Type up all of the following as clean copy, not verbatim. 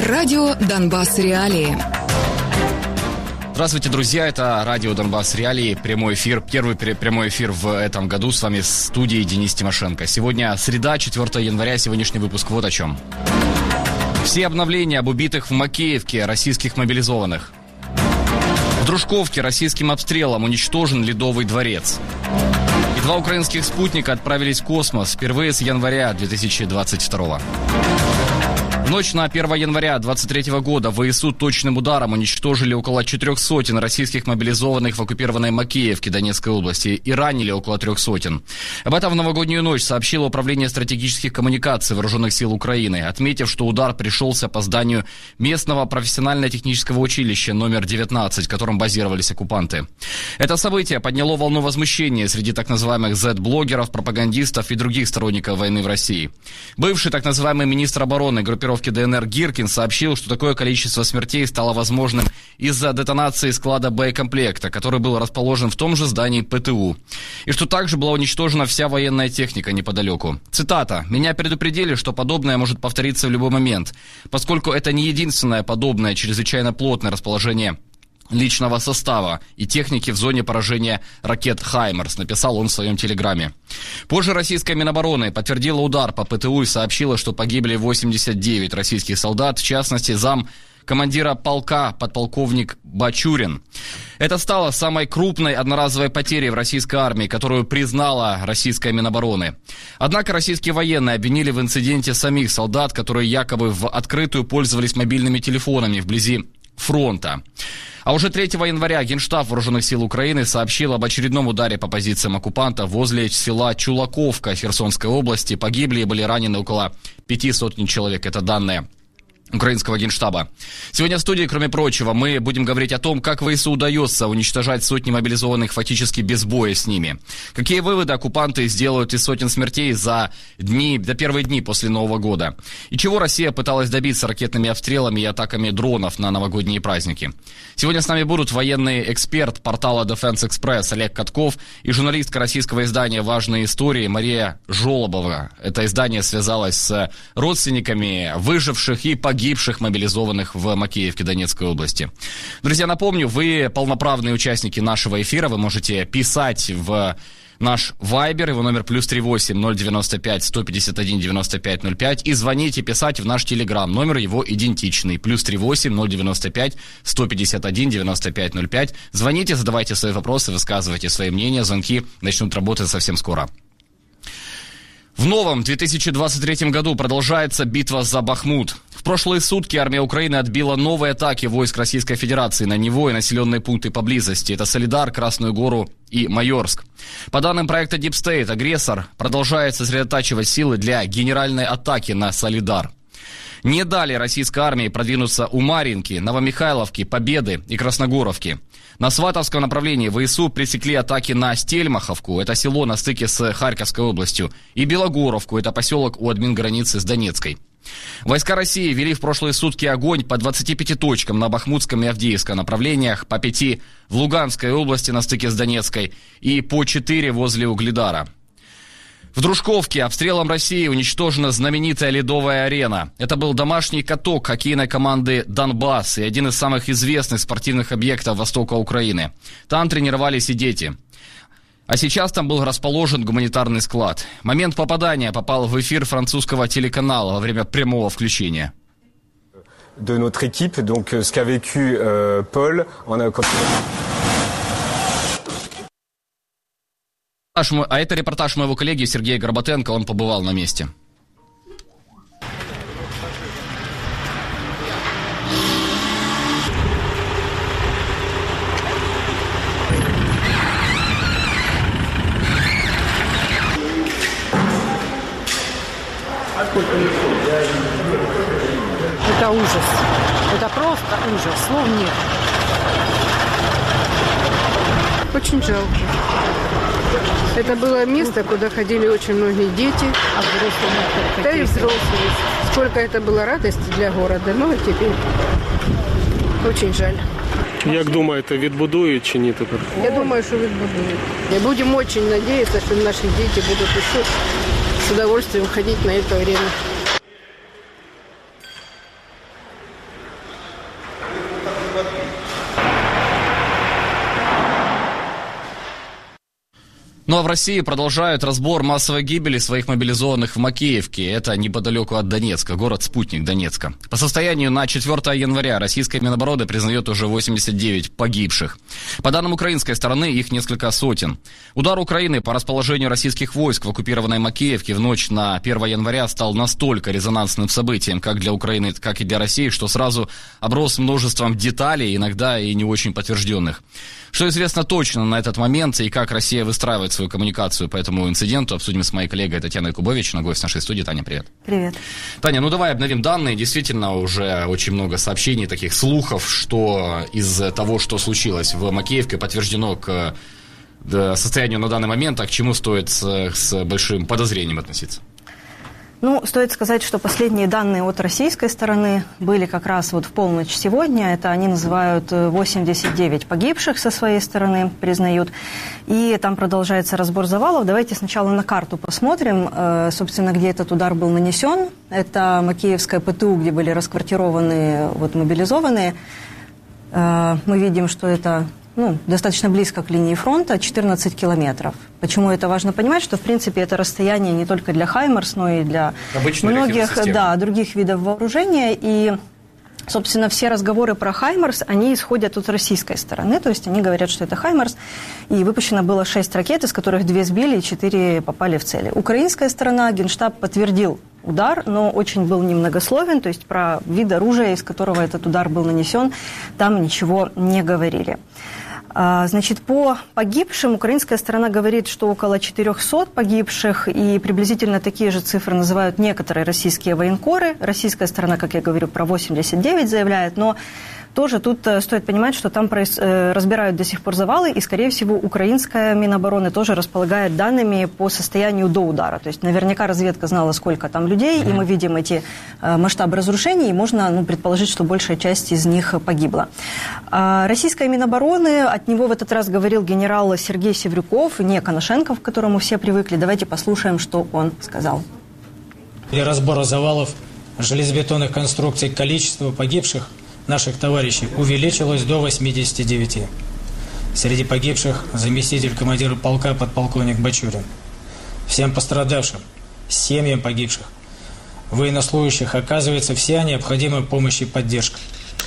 Радио «Донбасс. Реалии». Здравствуйте, друзья, это радио «Донбасс. Реалии», прямой эфир, первый прямой эфир в этом году. С вами в студии Денис Тимошенко. Сегодня среда, 4 января, сегодняшний выпуск вот о чем. Все обновления об убитых в Макеевке российских мобилизованных. В Дружковке российским обстрелом уничтожен Ледовый дворец. И 2 украинских спутника отправились в космос впервые с января 2022. В ночь на 1 января 2023 года ВСУ точным ударом уничтожили около 400 российских мобилизованных в оккупированной Макеевке Донецкой области и ранили около 300. Об этом в новогоднюю ночь сообщило Управление стратегических коммуникаций Вооруженных сил Украины, отметив, что удар пришелся по зданию местного профессионально-технического училища номер 19, в котором базировались оккупанты. Это событие подняло волну возмущения среди так называемых Z-блогеров, пропагандистов и других сторонников войны в России. Бывший так называемый министр обороны группировки ДНР Гиркин сообщил, что такое количество смертей стало возможным из-за детонации склада боекомплекта, который был расположен в том же здании ПТУ, и что также была уничтожена вся военная техника неподалеку. Цитата. «Меня предупредили, что подобное может повториться в любой момент, поскольку это не единственное подобное чрезвычайно плотное расположение личного состава и техники в зоне поражения ракет «Хаймерс», написал он в своем телеграме. Позже российская Минобороны подтвердила удар по ПТУ и сообщила, что погибли 89 российских солдат, в частности, зам командира полка подполковник Бачурин. Это стало самой крупной одноразовой потерей в российской армии, которую признала российская Минобороны. Однако российские военные обвинили в инциденте самих солдат, которые якобы в открытую пользовались мобильными телефонами вблизи фронта. А уже 3 января Генштаб Вооруженных сил Украины сообщил об очередном ударе по позициям оккупанта возле села Чулаковка Херсонской области. Погибли и были ранены около 500 человек. Это данные украинского Генштаба. Сегодня в студии, кроме прочего, мы будем говорить о том, как ВСУ удается уничтожать сотни мобилизованных фактически без боя с ними. Какие выводы оккупанты сделают из сотен смертей за первые дни после Нового года. И чего Россия пыталась добиться ракетными обстрелами и атаками дронов на новогодние праздники. Сегодня с нами будут военный эксперт портала Defense Express Олег Катков и журналистка российского издания «Важные истории» Мария Жолобова. Это издание связалось с родственниками выживших и погибших мобилизованных в Макеевке Донецкой области. Друзья, напомню, вы полноправные участники нашего эфира. Вы можете писать в наш Вайбер, его номер +38 095 151 95 05, и звонить и писать в наш Телеграм. Номер его идентичный. +38 095 151 95 05. Звоните, задавайте свои вопросы, высказывайте свои мнения. Звонки начнут работать совсем скоро. В новом 2023 году продолжается битва за Бахмут. В прошлые сутки армия Украины отбила новые атаки войск Российской Федерации на него и населенные пункты поблизости. Это Солидар, Красную Гору и Майорск. По данным проекта Deep State, агрессор продолжает сосредотачивать силы для генеральной атаки на Солидар. Не дали российской армии продвинуться у Марьинки, Новомихайловки, Победы и Красногоровки. На Сватовском направлении ВСУ пресекли атаки на Стельмаховку, это село на стыке с Харьковской областью, и Белогоровку, это поселок у админграницы с Донецкой. Войска России вели в прошлые сутки огонь по 25 точкам на Бахмутском и Авдеевском направлениях, по 5 в Луганской области на стыке с Донецкой и по 4 возле Угледара. В Дружковке обстрелом России уничтожена знаменитая ледовая арена. Это был домашний каток хоккейной команды «Донбасс» и один из самых известных спортивных объектов востока Украины. Там тренировались и дети. А сейчас там был расположен гуманитарный склад. Момент попадания попал в эфир французского телеканала во время прямого включения. De notre équipe, donc ce qu'a vécu Paul, on a А это репортаж моего коллеги Сергея Горбатенко, он побывал на месте. Это ужас. Это просто ужас. Слов нет. Очень жалко. Это было место, куда ходили очень многие дети, да и взрослые. Сколько это было радости для города, но теперь очень жаль. Як думаєте, відбудують чи ні тепер? Я думаю, що відбудують. И будем очень надеяться, что наши дети будут еще с удовольствием ходить на эту арену. Ну а в России продолжают разбор массовой гибели своих мобилизованных в Макеевке. Это неподалеку от Донецка, город-спутник Донецка. По состоянию на 4 января российская Минобороны признает уже 89 погибших. По данным украинской стороны, их несколько сотен. Удар Украины по расположению российских войск в оккупированной Макеевке в ночь на 1 января стал настолько резонансным событием, как для Украины, так и для России, что сразу оброс множеством деталей, иногда и не очень подтвержденных. Что известно точно на этот момент и как Россия выстраивает свою коммуникацию по этому инциденту, обсудим с моей коллегой Татьяной Кубович, на гость нашей студии. Таня, привет. Привет. Таня, ну давай обновим данные. Действительно, уже очень много сообщений, таких слухов, что из того, что случилось в Макеевке, подтверждено к состоянию на данный момент, а к чему стоит с большим подозрением относиться? Ну, стоит сказать, что последние данные от российской стороны были как раз вот в полночь сегодня. Это они называют 89 погибших со своей стороны, признают. И там продолжается разбор завалов. Давайте сначала на карту посмотрим, собственно, где этот удар был нанесен. Это Макеевская ПТУ, где были расквартированы вот, мобилизованные. Мы видим, что это... достаточно близко к линии фронта, 14 километров. Почему это важно понимать? Что, в принципе, это расстояние не только для «Хаймарс», но и для многих других видов вооружения. И, собственно, все разговоры про «Хаймарс», они исходят от российской стороны. То есть они говорят, что это «Хаймарс». И выпущено было 6 ракет, из которых 2 сбили и 4 попали в цели. Украинская сторона, Генштаб подтвердил удар, но очень был немногословен, то есть про вид оружия, из которого этот удар был нанесен, там ничего не говорили. Значит, по погибшим украинская сторона говорит, что около 400 погибших, и приблизительно такие же цифры называют некоторые российские военкоры. Российская сторона, как я говорю, про 89 заявляет, но тоже тут стоит понимать, что там разбирают до сих пор завалы, и, скорее всего, украинская Минобороны тоже располагает данными по состоянию до удара. То есть наверняка разведка знала, сколько там людей, и мы видим эти масштабы разрушений, и можно предположить, что большая часть из них погибла. Российская Минобороны, от него в этот раз говорил генерал Сергей Севрюков, не Коношенков, к которому все привыкли. Давайте послушаем, что он сказал. Для разбора завалов железобетонных конструкций количество погибших наших товарищей увеличилось до 89. Среди погибших заместитель командира полка подполковник Бачурин. Всем пострадавшим, семьям погибших, военнослужащих оказывается вся необходимая помощь и поддержка.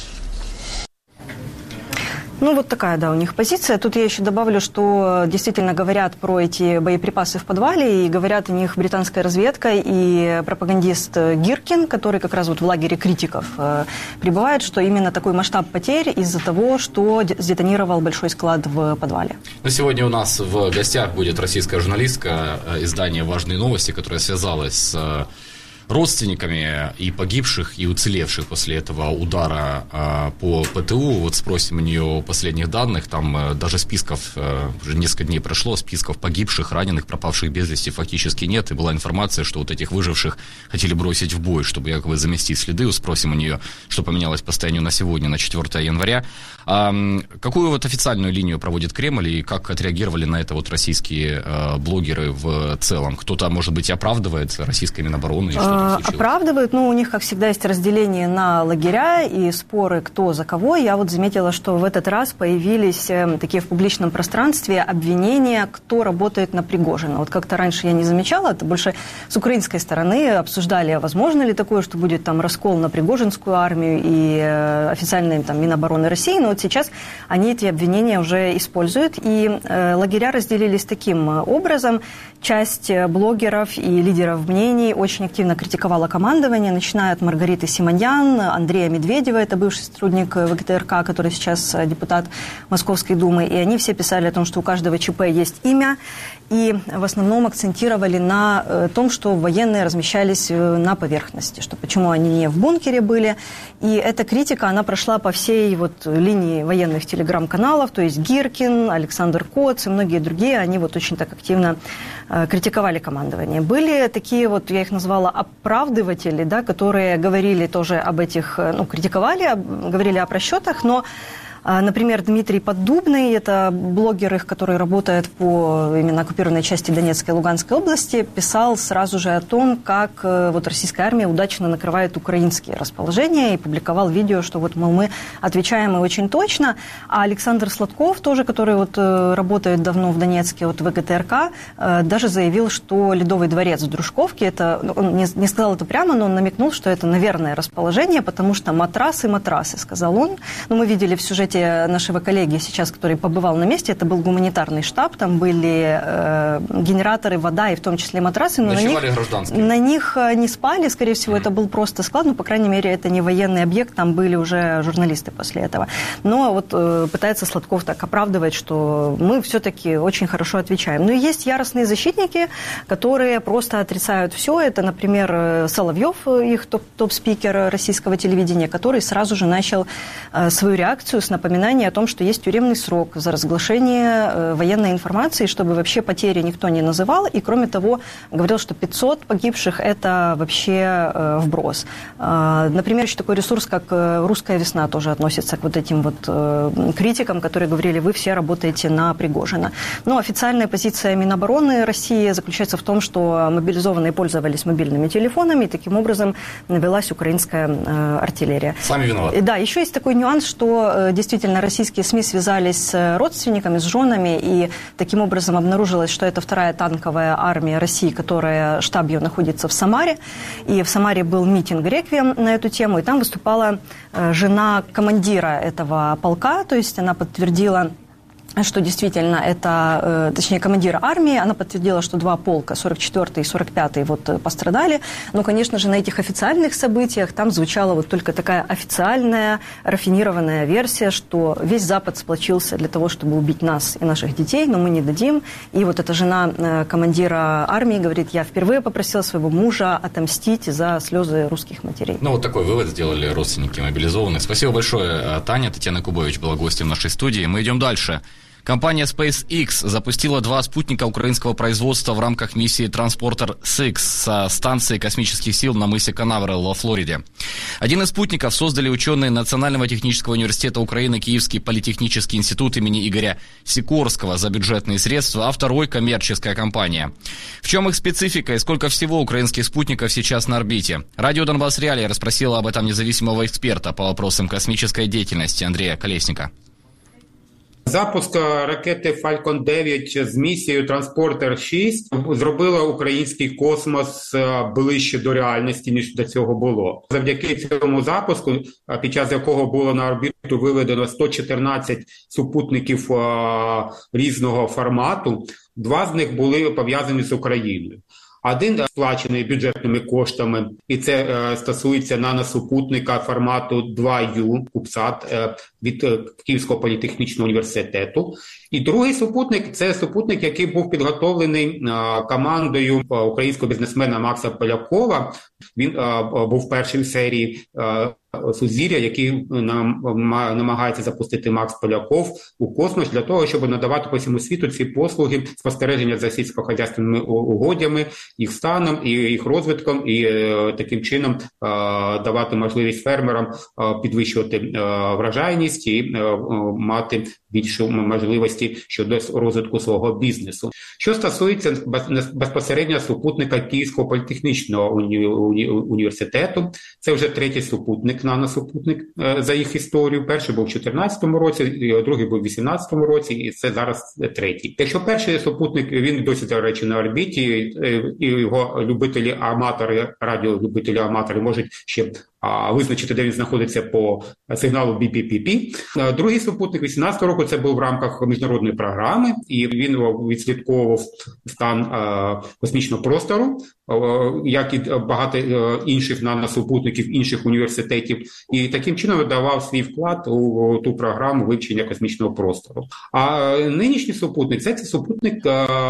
Ну, вот такая, да, у них позиция. Тут я еще добавлю, что действительно говорят про эти боеприпасы в подвале, и говорят о них британская разведка и пропагандист Гиркин, который как раз вот в лагере критиков пребывает, что именно такой масштаб потерь из-за того, что сдетонировал большой склад в подвале. Но сегодня у нас в гостях будет российская журналистка издания «Важные новости», которая связалась с родственниками и погибших, и уцелевших после этого удара по ПТУ. Вот спросим у нее последних данных. Там даже списков, уже несколько дней прошло, списков погибших, раненых, пропавших без вести фактически нет. И была информация, что вот этих выживших хотели бросить в бой, чтобы якобы заместить следы. Спросим у нее, что поменялось по состоянию на сегодня, на 4 января. Какую вот официальную линию проводит Кремль и как отреагировали на это вот российские блогеры в целом? Кто-то, может быть, оправдывает российской Минобороны? Оправдывают, но у них, как всегда, есть разделение на лагеря и споры, кто за кого. Я вот заметила, что в этот раз появились такие в публичном пространстве обвинения, кто работает на Пригожина. Вот как-то раньше я не замечала, это больше с украинской стороны обсуждали, возможно ли такое, что будет там раскол на Пригожинскую армию и официальные там Минобороны России, но вот сейчас они эти обвинения уже используют, и лагеря разделились таким образом. Часть блогеров и лидеров мнений очень активно критиковала командование, начиная от Маргариты Симоньян, Андрея Медведева, это бывший сотрудник ВГТРК, который сейчас депутат Московской Думы, и они все писали о том, что у каждого ЧП есть имя, и в основном акцентировали на том, что военные размещались на поверхности, что почему они не в бункере были, и эта критика, она прошла по всей вот линии военных телеграм-каналов, то есть Гиркин, Александр Коц и многие другие, они вот очень так активно критиковали командование. Были такие вот, я их назвала оправдыватели, да, которые говорили тоже об этих, критиковали, говорили о просчетах, но Например, Дмитрий Поддубный, это блогер, который работает по именно оккупированной части Донецкой и Луганской области, писал сразу же о том, как вот российская армия удачно накрывает украинские расположения, и публиковал видео, что вот, мол, мы отвечаем и очень точно. А Александр Сладков, тоже, который вот работает давно в Донецке, вот в ВГТРК, даже заявил, что Ледовый дворец в Дружковке, это, он не сказал это прямо, но он намекнул, что это, наверное, расположение, потому что матрасы, сказал он. Но мы видели в сюжете нашего коллеги сейчас, который побывал на месте, это был гуманитарный штаб, там были генераторы, вода и в том числе матрасы, но на них не спали, скорее всего, это был просто склад, но, по крайней мере, это не военный объект, там были уже журналисты после этого. Но вот пытается Сладков так оправдывать, что мы все-таки очень хорошо отвечаем. Но есть яростные защитники, которые просто отрицают все. Это, например, Соловьев, их топ-спикер российского телевидения, который сразу же начал свою реакцию с напоминания о том, что есть тюремный срок за разглашение военной информации, чтобы вообще потери никто не называл. И, кроме того, говорил, что 500 погибших – это вообще вброс. Например, еще такой ресурс, как «Русская весна», тоже относится к вот этим вот критикам, которые говорили, вы все работаете на Пригожина. Но официальная позиция Минобороны России заключается в том, что мобилизованные пользовались мобильными телефонами, и таким образом навелась украинская артиллерия. Сами виноваты. Да, еще есть такой нюанс, что действительно российские СМИ связались с родственниками, с женами, и таким образом обнаружилось, что это вторая танковая армия России, которая, штаб ее находится в Самаре, и в Самаре был митинг «Реквием» на эту тему, и там выступала жена командира этого полка, то есть она подтвердила, что действительно это, точнее, командир армии, она подтвердила, что 2 полка, 44-й и 45-й, вот пострадали. Но, конечно же, на этих официальных событиях там звучала вот только такая официальная, рафинированная версия, что весь Запад сплочился для того, чтобы убить нас и наших детей, но мы не дадим. И вот эта жена командира армии говорит, я впервые попросила своего мужа отомстить за слезы русских матерей. Ну, вот такой вывод сделали родственники мобилизованных. Спасибо большое, Таня. Татьяна Кубович была гостем нашей студии. Мы идем дальше. Компания SpaceX запустила 2 спутника украинского производства в рамках миссии «Транспортер-6» со станции космических сил на мысе Канаверал во Флориде. Один из спутников создали ученые Национального технического университета Украины, Киевский политехнический институт имени Игоря Сикорского за бюджетные средства, а второй – коммерческая компания. В чем их специфика и сколько всего украинских спутников сейчас на орбите? Радио «Донбасс Реалии» расспросило об этом независимого эксперта по вопросам космической деятельности Андрея Колесника. Запуск ракети Falcon 9 з місією «Транспортер-6» зробила український космос ближче до реальності, ніж до цього було. Завдяки цьому запуску, під час якого було на орбіту виведено 114 супутників різного формату, 2 з них були пов'язані з Україною. Один сплачений бюджетними коштами, і це стосується наносупутника формату 2U, Кубсат, від Київського політехнічного університету. І другий супутник – це супутник, який був підготовлений командою українського бізнесмена Макса Полякова. Він був перший в серії «Сузір'я», який намагається запустити Макс Поляков у космос для того, щоб надавати по всьому світу ці послуги спостереження за сільськохозяйственними угодями, їх станом і їх розвитком, і таким чином давати можливість фермерам підвищувати врожайність і мати більше можливості щодо розвитку свого бізнесу. Що стосується безпосередньо супутника Київського політехнічного університету, це вже 3-й супутник, наносупутник за їх історію. Перший був у 2014 році, другий був у 2018 році, і це зараз 3-й. Якщо перший супутник, він досі, до речі, на орбіті, і його любителі-аматори, радіолюбителі-аматори можуть ще визначити, де він знаходиться по сигналу BPPP. Другий супутник 2018 року це був в рамках міжнародної програми, і він відслідковував стан космічного простору, як і багато інших наносупутників інших університетів, і таким чином видавав свій вклад у ту програму вивчення космічного простору. А нинішній супутник – це супутник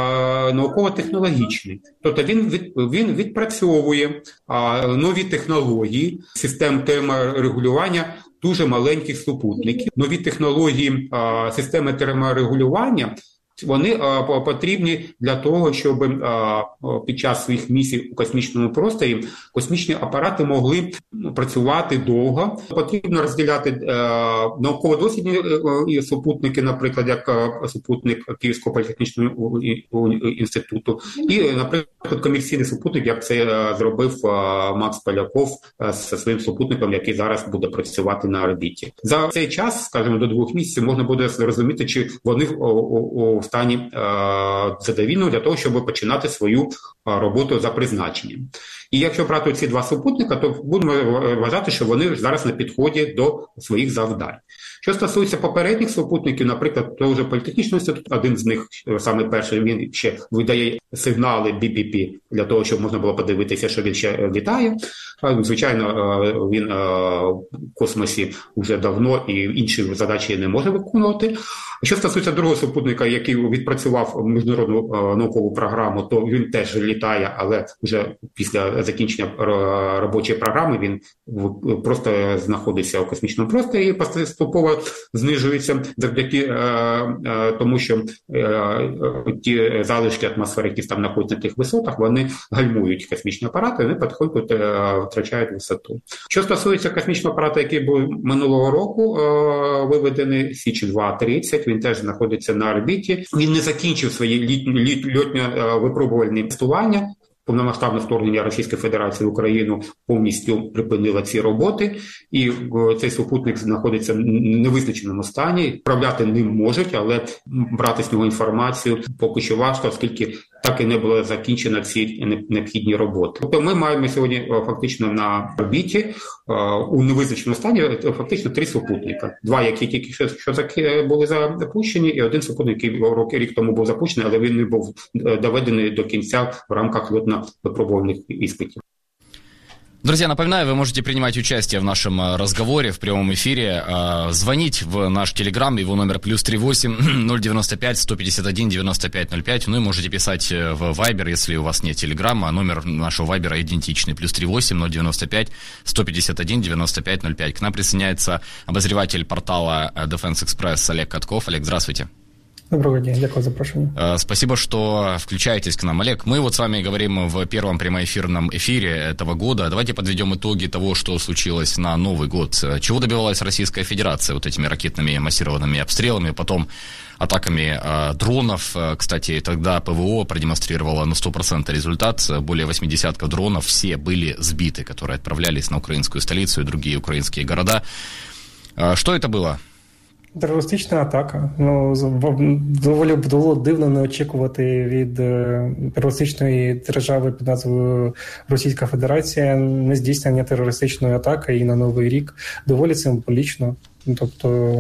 науково-технологічний. Тобто він відпрацьовує нові технології, систем терморегулювання дуже маленьких супутників. Нові технології системи терморегулювання Вони потрібні для того, щоб під час своїх місій у космічному просторі космічні апарати могли працювати довго. Потрібно розділяти науково-дослідні супутники, наприклад, як супутник Київського політехнічного інституту, і, наприклад, комерційний супутник, як це зробив Макс Поляков зі своїм супутником, який зараз буде працювати на орбіті. За цей час, скажімо, до 2 місяців можна буде зрозуміти, чи вони у стані задовільного для того, щоб починати свою роботу за призначенням. І якщо брати ці 2 супутника, то будемо вважати, що вони зараз на підході до своїх завдань. Що стосується попередніх супутників, наприклад, того ж політехнічного інституту, один з них, саме перший, він ще видає сигнали BPP для того, щоб можна було подивитися, що він ще літає. Звичайно, він в космосі вже давно і інші задачі не може виконувати. Що стосується другого супутника, який відпрацював міжнародну наукову програму, то він теж літає, але вже після закінчення робочої програми він просто знаходиться у космічному просторі і поступово знижується завдяки тому, що ті залишки атмосфери, які там знаходяться на тих висотах, вони гальмують космічні апарати, вони потихоньку втрачають висоту. Що стосується космічного апарату, який був минулого року виведений, Січ-2-30, він теж знаходиться на орбіті. Він не закінчив свої льотно-випробувальні тестування. Повномасштабне вторгнення Російської Федерації в Україну повністю припинило ці роботи, і цей супутник знаходиться в невизначеному стані. Управляти ним можуть, але брати з нього інформацію поки що важко, оскільки так і не було закінчено ці необхідні роботи. Тобто ми маємо сьогодні фактично на орбіті у невизначеному стані фактично 3 супутника. 2, які тільки що були запущені, і 1 супутник, який рік тому був запущений, але він не був доведений до кінця в рамках льотно-випробувальних іспитів. Друзья, напоминаю, вы можете принимать участие в нашем разговоре, в прямом эфире, звонить в наш телеграм, его номер +38 095 151 95 05, ну и можете писать в Viber, если у вас нет телеграма, номер нашего Viber идентичный, +38 095 151 95 05. К нам присоединяется обозреватель портала Defense Express Олег Катков. Олег, здравствуйте. Доброго дня, дякую за запрошение. Спасибо, что включаетесь к нам, Олег. Мы вот с вами говорим в первом прямоэфирном эфире этого года. Давайте подведем итоги того, что случилось на Новый год. Чего добивалась Российская Федерация вот этими ракетными массированными обстрелами, потом атаками дронов. Кстати, тогда ПВО продемонстрировало на 100% результат. Более 80 дронов, все были сбиты, которые отправлялись на украинскую столицу и другие украинские города. Что это было? Терористична атака. Доволі було дивно не очікувати від терористичної держави під назвою Російська Федерація не здійснення терористичної атаки і на Новий рік. Доволі символічно. Тобто,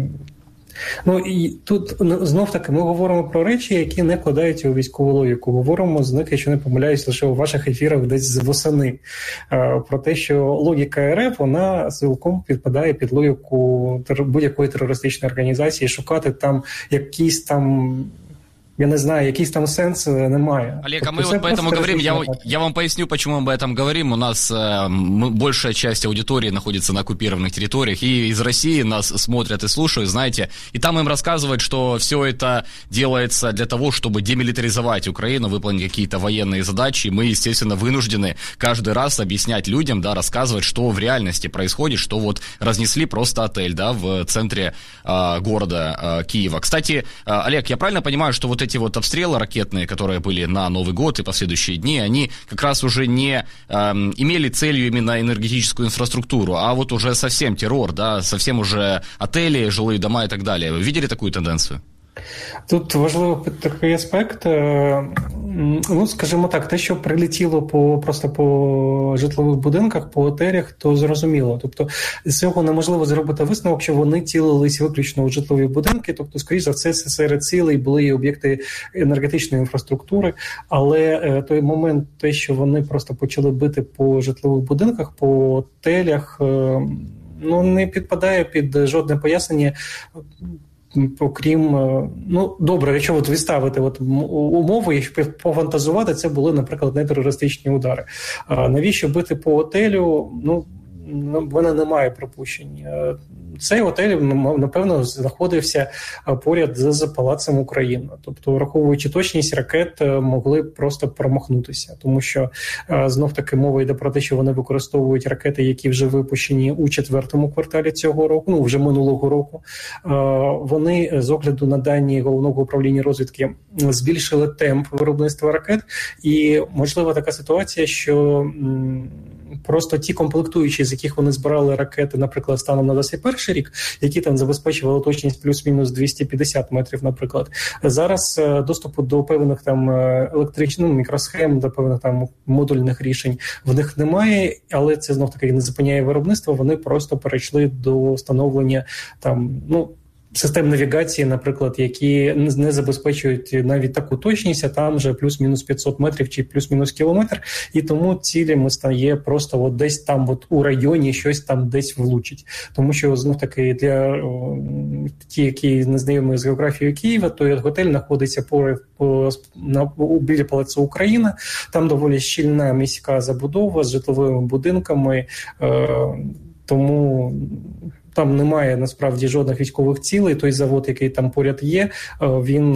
і тут знов-таки ми говоримо про речі, які не вкладаються у військову логіку. Говоримо з них, якщо не помиляюсь, лише у ваших ефірах десь з восени. Про те, що логіка РФ, вона цілком підпадає під логіку будь-якої терористичної організації, шукати там якісь там... Я не знаю, якийсь там сенс немає. Олег, а мы вот поэтому говорим, я вам поясню, почему мы об этом говорим. У нас большая часть аудитории находится на оккупированных территориях, и из России нас смотрят и слушают, знаете, и там им рассказывают, что все это делается для того, чтобы демилитаризовать Украину, выполнить какие-то военные задачи. Мы, естественно, вынуждены каждый раз объяснять людям, да, рассказывать, что в реальности происходит, что вот разнесли просто отель, да, в центре города Киева. Кстати, Олег, я правильно понимаю, что вот эти вот обстрелы ракетные, которые были на Новый год и последующие дни, они как раз уже не имели целью именно энергетическую инфраструктуру, а вот уже совсем террор, да, совсем уже отели, жилые дома и так далее. Вы видели такую тенденцию? Тут важливий такий аспект, скажімо так, те, що прилетіло просто по житлових будинках, по готелях, то зрозуміло. Тобто з цього неможливо зробити висновок, що вони цілились виключно у житлові будинки, тобто, скоріш за все, серед цілей були і об'єкти енергетичної інфраструктури, але той момент, те, що вони просто почали бити по житлових будинках, по готелях, не підпадає під жодне пояснення. Окрім, добре, якщо відставити умови, якщо пофантазувати, це були, наприклад, не терористичні удари. Навіщо бити по готелю? вона не має припущень. Цей готель, напевно, знаходився поряд з Палацем Україна. Тобто, враховуючи точність, ракет могли просто промахнутися. Тому що, знов-таки, мова йде про те, що вони використовують ракети, які вже випущені у 4-му кварталі цього року, вже минулого року. Вони, з огляду на дані Головного управління розвідки, збільшили темп виробництва ракет. І, можливо, така ситуація, що просто ті комплектуючі, з яких вони збирали ракети, наприклад, станом на 21 рік, які там забезпечували точність плюс-мінус 250 метрів, наприклад. Зараз доступу до певних там електричних мікросхем, до певних там модульних рішень в них немає, але це знов-таки не зупиняє виробництво, вони просто перейшли до встановлення там, систем навігації, наприклад, які не забезпечують навіть таку точність, а там вже плюс-мінус 500 метрів чи плюс-мінус кілометр, і тому цілями стає просто от десь там от у районі щось там десь влучить. Тому що, знов-таки, для ті, які не знайомі з географією Києва, то готель знаходиться біля Палацу Україна, там доволі щільна міська забудова з житловими будинками, тому там немає, насправді, жодних військових цілей. Той завод, який там поряд є, він,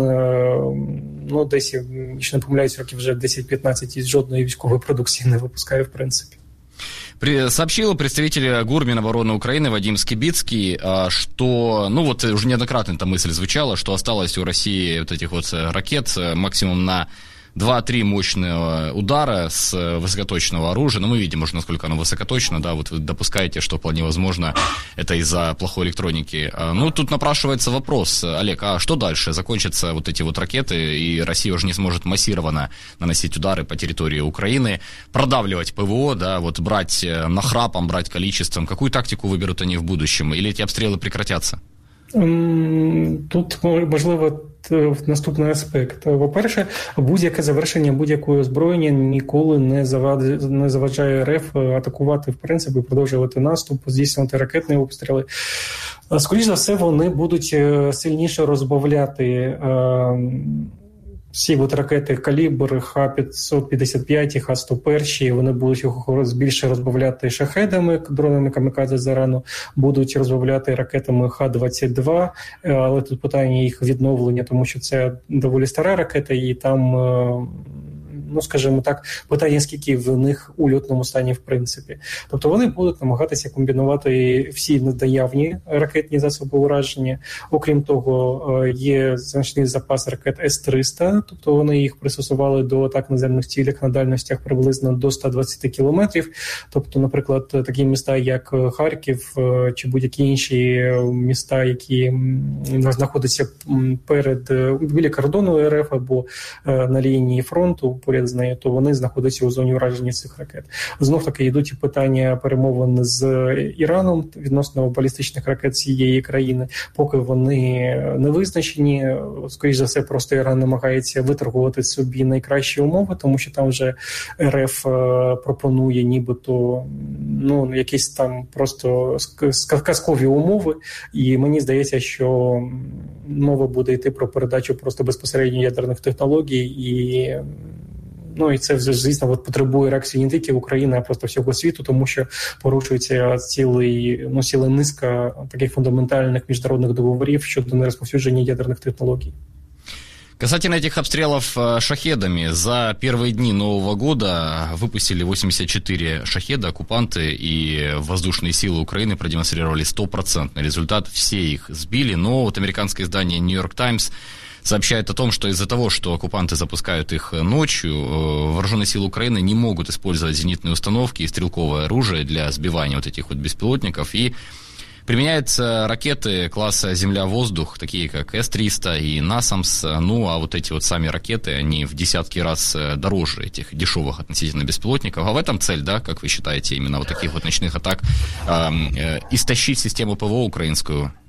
десь, якщо не помиляюсь, років вже 10-15 із жодної військової продукції не випускає, в принципі. Сообщил представитель ГУР Минобороны Украины Вадим Скибицкий, что, уже неоднократно эта мысль звучала, что осталось у России вот этих вот ракет максимум на 2-3 мощных удара с высокоточного оружия. Мы видим уже, насколько оно высокоточно, да, вот вы допускаете, что вполне возможно это из-за плохой электроники. Тут напрашивается вопрос, Олег, а что дальше? Закончатся вот эти вот ракеты, и Россия уже не сможет массированно наносить удары по территории Украины, продавливать ПВО, да, вот брать нахрапом, брать количеством. Какую тактику выберут они в будущем? Или эти обстрелы прекратятся? Тут, можливо, наступний аспект. По-перше, будь-яке завершення будь-якої озброєння ніколи не заважає РФ атакувати, в принципі, продовжувати наступ, здійснювати ракетні обстріли. Скоріше за все, вони будуть сильніше розбавляти всі ракети калібр, Х-555, Х-101, вони будуть їх більше розбавляти шахедами, дронами камікадзе зарану, будуть розбавляти ракетами Х-22, але тут питання їх відновлення, тому що це доволі стара ракета, і там, скажімо так, питання, скільки в них у льотному стані, в принципі. Тобто вони будуть намагатися комбінувати всі наявні ракетні засоби ураження. Окрім того, є значний запас ракет С-300, тобто вони їх пристосували до атак наземних цілях на дальностях приблизно до 120 кілометрів. Тобто, наприклад, такі міста, як Харків чи будь-які інші міста, які знаходяться біля кордону РФ або на лінії фронту, поряд з нею, то вони знаходяться у зоні ураження цих ракет. Знов-таки йдуть питання перемовин з Іраном відносно балістичних ракет цієї країни. Поки вони не визначені, скоріш за все, просто Іран намагається виторгувати собі найкращі умови, тому що там вже РФ пропонує нібито якісь там просто казкові умови, і мені здається, що мова буде йти про передачу просто безпосередньо ядерних технологій, і це, звісно, потребує реакції не тільки України, а просто всього світу, тому що порушується ціла низка таких фундаментальних міжнародних договорів щодо нерозповсюдження ядерних технологій. Касательно этих обстрелов шахедами, за первые дни Нового года выпустили 84 шахеда оккупанты, и воздушные силы Украины продемонстрировали 100% результат, все их сбили, но вот американское издание New York Times сообщает о том, что из-за того, что оккупанты запускают их ночью, вооруженные силы Украины не могут использовать зенитные установки и стрелковое оружие для сбивания вот этих вот беспилотников, и применяются ракеты класса «Земля-воздух», такие как С-300 и «Насамс». А вот эти вот сами ракеты, они в десятки раз дороже этих дешевых относительно беспилотников. А в этом цель, да, как вы считаете, именно вот таких вот ночных атак, истощить систему ПВО украинскую?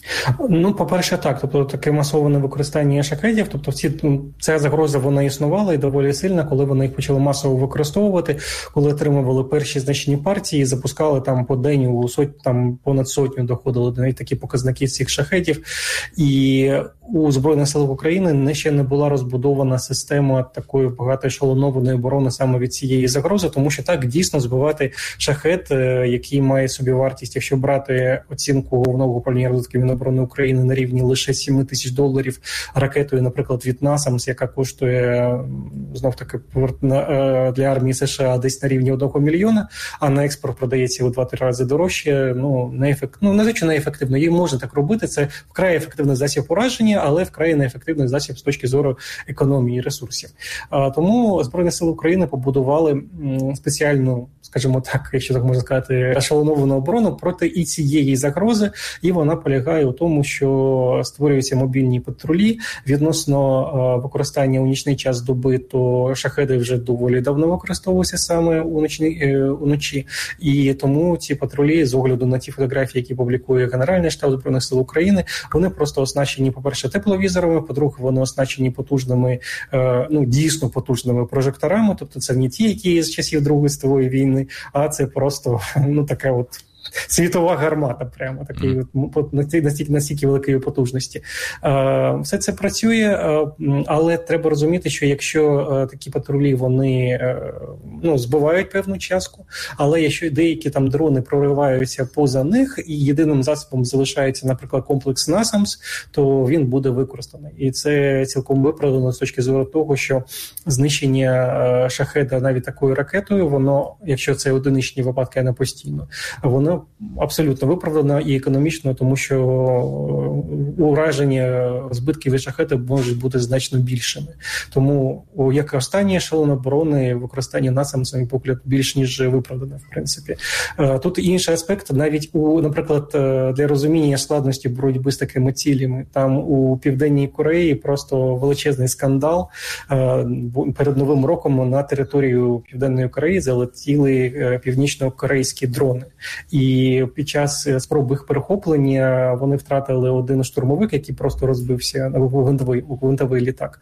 Ну, по-перше, так. Тобто таке масоване використання шахедів, тобто ця загроза, вона існувала і доволі сильна, коли вони їх почали масово використовувати, коли отримували перші значні партії, запускали там по день у понад сотню доходили до навіть такі показники цих шахедів. І у Збройних силах України ще не була розбудована система такої багатоешелонованої оборони саме від цієї загрози, тому що так, дійсно, збивати шахед, який має собі вартість, якщо брати оцінку Головного управління розвитку Міноборони України на рівні лише $7 тисяч ракетою, наприклад, від NASAMS, яка коштує, знов-таки, для армії США десь на рівні $1 мільйона, а на експорт продається у 2-3 рази дорожче, незвичайно неефективно. Її можна так робити, це вкрай ефективний засіб ураження, але вкрай неефективний засіб з точки зору економії ресурсів. Тому Збройні сили України побудували спеціальну, скажімо так, якщо так можна сказати, ешелоновану оборону проти і цієї загрози, і вона полягає у тому, що створюються мобільні патрулі відносно використання у нічний час доби, то шахеди вже доволі давно використовуються саме уночі, і тому ці патрулі, з огляду на ті фотографії, які публікує Генеральний штаб Збройних сил України, вони просто оснащені, по-перше, тепловізорами, по-друге, вони оснащені потужними, дійсно потужними прожекторами, тобто це не ті, які з часів Другої світової війни, а це просто, така от світова гармата, прямо такий настільки великої потужності. Все це працює, але треба розуміти, що якщо такі патрулі, вони збивають певну частку, але якщо деякі там дрони прориваються поза них і єдиним засобом залишається, наприклад, комплекс NASAMS, то він буде використаний. І це цілком виправдано з точки зору того, що знищення шахеда навіть такою ракетою, воно, якщо це одиничні випадки, а не постійно, воно абсолютно виправдано і економічно, тому що ураження збитків від шахеда можуть бути значно більшими. Тому, як останній ешелон оборони, використання NASAMS, на мій погляд, більш ніж виправдане, в принципі. Тут інший аспект, навіть наприклад, для розуміння складності боротьби з такими цілями, там у Південній Кореї просто величезний скандал. Перед Новим роком на територію Південної Кореї залетіли північно-корейські дрони. І під час спроби їх перехоплення вони втратили один штурмовик, який просто розбився, гвинтовий літак.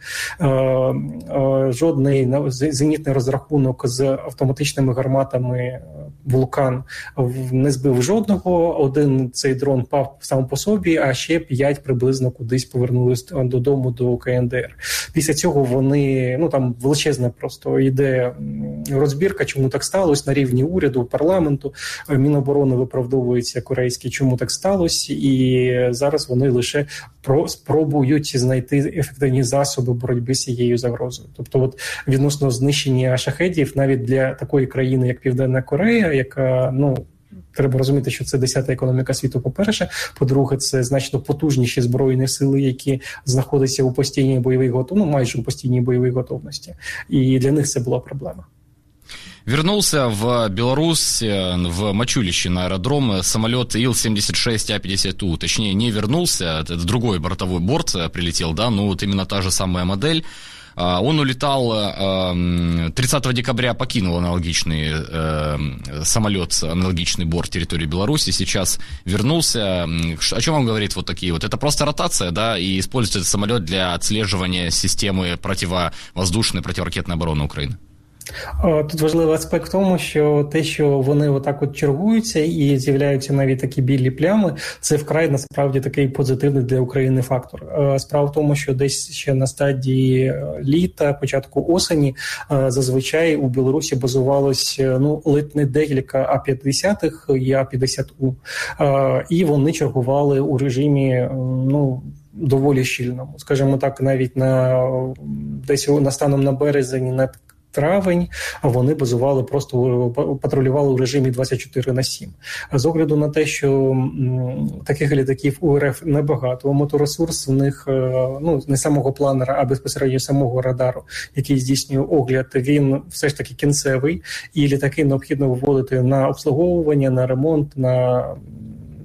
Жодний зенітний розрахунок з автоматичними гарматами «Вулкан» не збив жодного. Один цей дрон пав сам по собі, а ще 5 приблизно кудись повернулись додому, до КНДР. Після цього вони, там величезна просто йде розбірка, чому так сталося, на рівні уряду, парламенту, Міноборони виправдовується корейські, чому так сталося, і зараз вони лише спробують знайти ефективні засоби боротьби з цією загрозою. Тобто відносно знищення шахедів навіть для такої країни, як Південна Корея, яка, треба розуміти, що це 10-та економіка світу, по-перше. По-друге, це значно потужніші збройні сили, які знаходяться у постійній бойовій готовності, майже у постійній бойовій готовності. І для них це була проблема. Вернулся в Беларусь, в Мачулище на аэродром самолет Ил-76А-50У. Точнее, не вернулся, это другой бортовой борт прилетел, да, именно та же самая модель. Он улетал 30 декабря, покинул аналогичный самолет, аналогичный борт территории Беларуси, сейчас вернулся. О чем вам говорит такие это просто ротация, да, и используется этот самолет для отслеживания системы противовоздушной, противоракетной обороны Украины? Тут важливий аспект в тому, що те, що вони отак чергуються і з'являються навіть такі білі плями, це вкрай насправді такий позитивний для України фактор. Справа в тому, що десь ще на стадії літа, початку осені, зазвичай у Білорусі базувалось ледь не декілька А-50-х і А-50У. І вони чергували у режимі, доволі щільному. Скажімо так, навіть десь станом на березень, на травень, вони базували, просто патрулювали у режимі 24/7. З огляду на те, що таких літаків у РФ небагато, моторесурс в них, не самого планера, а безпосередньо самого радару, який здійснює огляд, він все ж таки кінцевий, і літаки необхідно виводити на обслуговування, на ремонт, на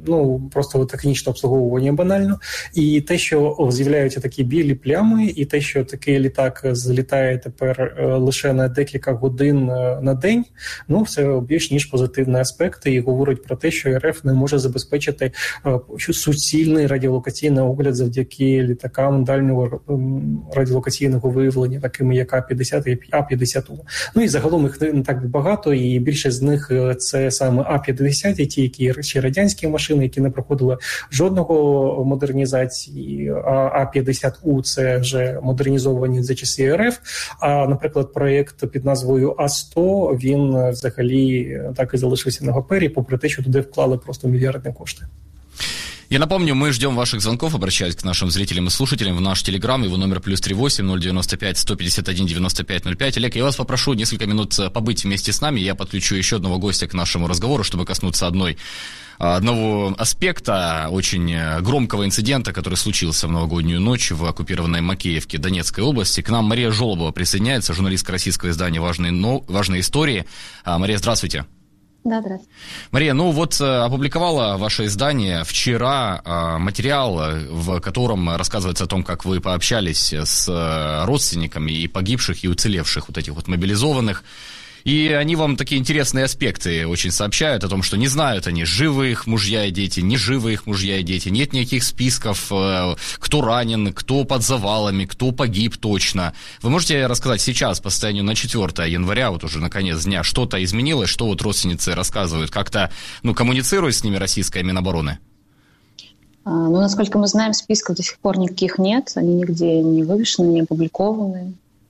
просто технічне обслуговування банально. І те, що з'являються такі білі плями, і те, що такий літак злітає тепер лише на декілька годин на день, це більш ніж позитивний аспект, і говорить про те, що РФ не може забезпечити суцільний радіолокаційний огляд завдяки літакам дальнього радіолокаційного виявлення, такими як А-50 і А-50У. І загалом їх не так багато, і більшість з них це саме А-50, ті, які ще радянські машини, які не проходили жодного модернізації, а А-50У це вже модернізовані за часи РФ, а, наприклад, проєкт під назвою А-100, він взагалі так і залишився на папері, попри те, що туди вклали просто мільярдні кошти. Я напомню, мы ждем ваших звонков, обращаясь к нашим зрителям и слушателям в наш телеграм, его номер +38 095 151 95 05. Олег, я вас попрошу несколько минут побыть вместе с нами, я подключу еще одного гостя к нашему разговору, чтобы коснуться одного аспекта очень громкого инцидента, который случился в новогоднюю ночь в оккупированной Макеевке Донецкой области. К нам Мария Жолобова присоединяется, журналистка российского издания «Важные истории». Мария, здравствуйте. Да, здравствуйте. Мария, опубликовало ваше издание вчера материал, в котором рассказывается о том, как вы пообщались с родственниками и погибших, и уцелевших вот этих вот мобилизованных. И они вам такие интересные аспекты очень сообщают о том, что не знают они, живы их мужья и дети, не живы их мужья и дети, нет никаких списков, кто ранен, кто под завалами, кто погиб точно. Вы можете рассказать сейчас, по состоянию на 4 января, вот уже на конец дня, что-то изменилось, что вот родственницы рассказывают, как-то, коммуницирует с ними российская Минобороны? Насколько мы знаем, списков до сих пор никаких нет, они нигде не вывешены, не опубликованы.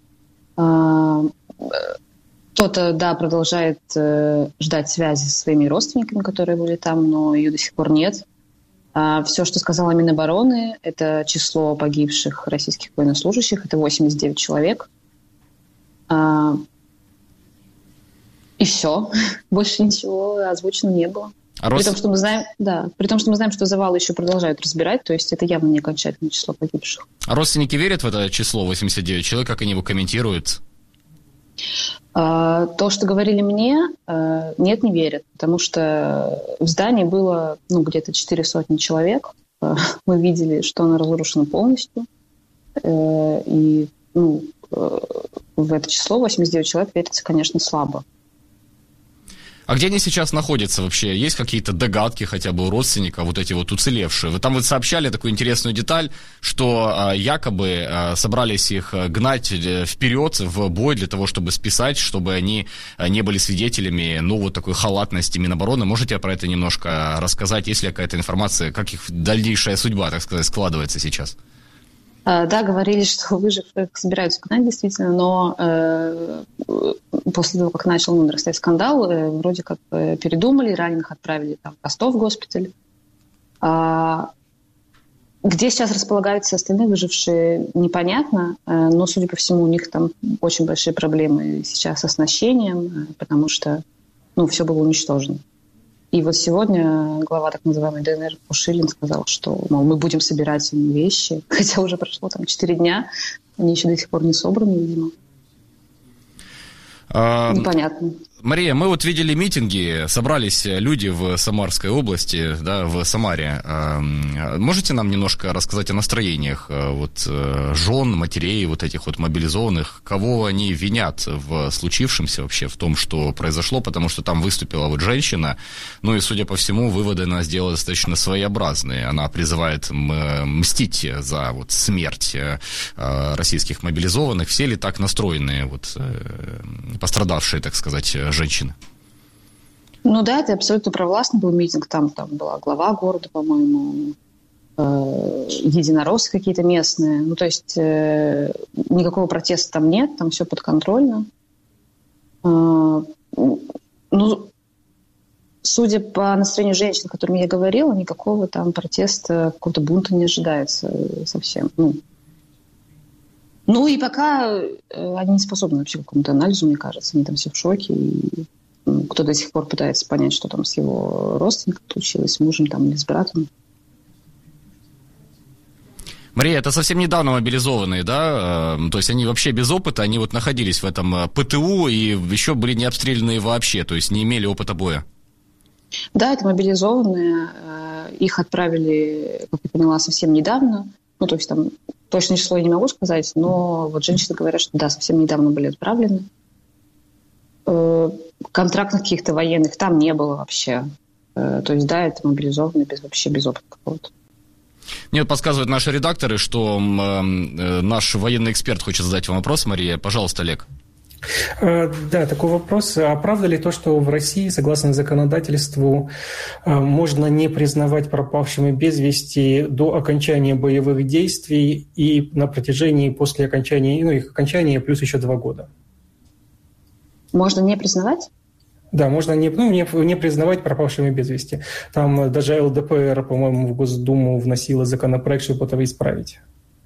Кто-то, да, продолжает ждать связи со своими родственниками, которые были там, но ее до сих пор нет. Все, что сказала Минобороны, это число погибших российских военнослужащих, это 89 человек. И все. Больше ничего озвучено не было. При том, что мы знаем, что завалы еще продолжают разбирать, то есть это явно не окончательное число погибших. А родственники верят в это число 89 человек, как они его комментируют? То, что говорили мне, нет, не верят, потому что в здании было где-то 400 человек. Мы видели, что оно разрушено полностью. И в это число 89 человек верится, конечно, слабо. А где они сейчас находятся вообще? Есть какие-то догадки хотя бы у родственников, вот эти вот уцелевшие? Вы там сообщали такую интересную деталь, что якобы собрались их гнать вперед в бой для того, чтобы списать, чтобы они не были свидетелями, такой халатности Минобороны. Можете про это немножко рассказать? Есть ли какая-то информация, как их дальнейшая судьба, так сказать, складывается сейчас? Да, говорили, что выживших собираются гнать, действительно, но после того, как начал нарастать скандал, вроде как передумали, раненых отправили в Ростов в госпиталь. Где сейчас располагаются остальные выжившие, непонятно, но, судя по всему, у них там очень большие проблемы сейчас с оснащением, потому что все было уничтожено. И вот сегодня глава так называемой ДНР Пушилин сказал, что, мы будем собирать вещи, хотя уже прошло 4 дня, они еще до сих пор не собраны, видимо. Непонятно. Мария, мы видели митинги, собрались люди в Самарской области, да, в Самаре. Можете нам немножко рассказать о настроениях жен, матерей, этих мобилизованных? Кого они винят в случившемся вообще, в том, что произошло? Потому что там выступила женщина, и, судя по всему, выводы она сделала достаточно своеобразные. Она призывает мстить за смерть российских мобилизованных. Все ли так настроенные, пострадавшие, так сказать, женщины? Да, это абсолютно провластный был митинг. Там была глава города, по-моему, единороссы какие-то местные. То есть никакого протеста там нет, там все подконтрольно. Судя по настроению женщин, с которыми я говорила, никакого там протеста, какого-то бунта не ожидается совсем. И пока они не способны вообще к какому-то анализу, мне кажется. Они там все в шоке. И кто до сих пор пытается понять, что там с его родственником случилось, с мужем или с братом. Мария, это совсем недавно мобилизованные, да? То есть они вообще без опыта, они находились в этом ПТУ и еще были не обстрелянные вообще, то есть не имели опыта боя? Да, это мобилизованные. Их отправили, как я поняла, совсем недавно. Ну, то есть там точное число я не могу сказать, но вот женщины говорят, что да, совсем недавно были отправлены. Контрактных каких-то военных там не было вообще. То есть, да, это мобилизованные вообще без опыта какого-то. Мне подсказывают наши редакторы, что наш военный эксперт хочет задать вам вопрос. Мария, пожалуйста, Олег. Да, такой вопрос. А правда ли то, что в России, согласно законодательству, можно не признавать пропавшими без вести до окончания боевых действий и на протяжении после окончания, ну, их окончания плюс еще 2 года? Можно не признавать? Да, можно не признавать пропавшими без вести. Там даже ЛДПР, по-моему, в Госдуму вносила законопроект, чтобы это исправить.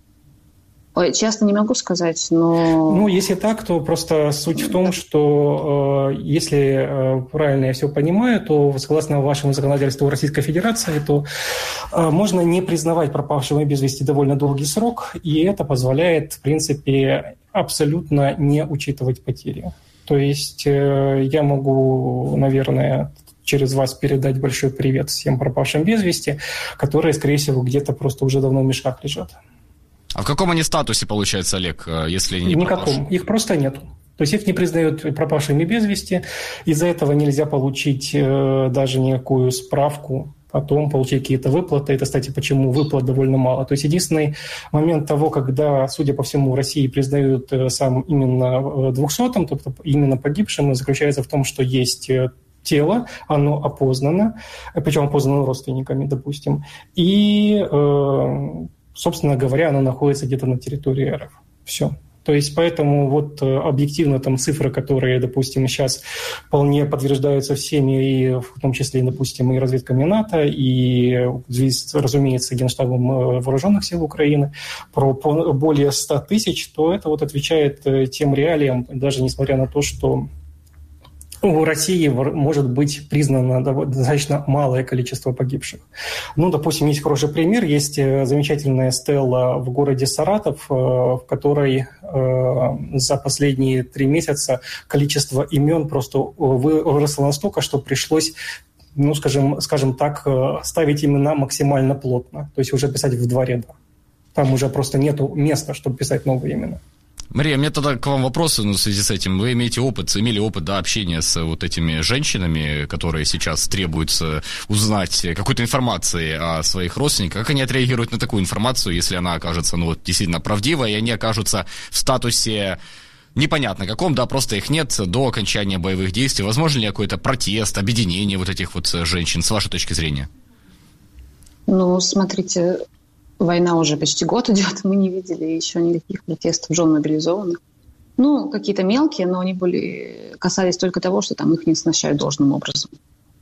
Ой, честно, не могу сказать, но... Ну, если так, то просто суть в том, что если правильно я все понимаю, то согласно вашему законодательству Российской Федерации, то можно не признавать пропавшими без вести довольно долгий срок, и это позволяет, в принципе, абсолютно не учитывать потери. То есть я могу, наверное, через вас передать большой привет всем пропавшим без вести, которые, скорее всего, где-то просто уже давно в мешках лежат. А в каком они статусе, получается, Олег, если не никаком, пропавшие? Их просто нету. То есть их не признают пропавшими без вести, из-за этого нельзя получить даже никакую справку, потом получить какие-то выплаты. Это, кстати, почему выплат довольно мало. То есть единственный момент того, когда, судя по всему, в России признают сам именно 200-м, тобто именно погибшим, заключается в том, что есть тело, оно опознано, причем опознано родственниками, допустим, и, собственно говоря, оно находится где-то на территории РФ. Все. То есть поэтому вот объективно там цифры, которые, допустим, сейчас вполне подтверждаются всеми, и в том числе, допустим, и разведками НАТО, и, разумеется, Генштабом Вооруженных сил Украины, про более 100 тысяч, то это вот отвечает тем реалиям, даже несмотря на то, что в России может быть признано достаточно малое количество погибших. Ну, допустим, есть хороший пример. Есть замечательная стела в городе Саратов, в которой за последние 3 месяца количество имен просто выросло настолько, что пришлось, ну, скажем так, ставить имена максимально плотно. То есть уже писать в 2 ряда. Там уже просто нету места, чтобы писать новые имена. Мария, мне тогда к вам вопрос в связи с этим. Вы имели опыт общения с вот этими женщинами, которые сейчас требуются узнать какой-то информации о своих родственниках. Как они отреагируют на такую информацию, если она окажется, действительно правдивой, и они окажутся в статусе непонятно каком, да, просто их нет до окончания боевых действий? Возможно ли какой-то протест, объединение вот этих вот женщин, с вашей точки зрения? Ну, смотрите... Война уже почти год идет, мы не видели еще никаких протестов жен мобилизованных. Ну, какие-то мелкие, но они касались только того, что там их не оснащают должным образом.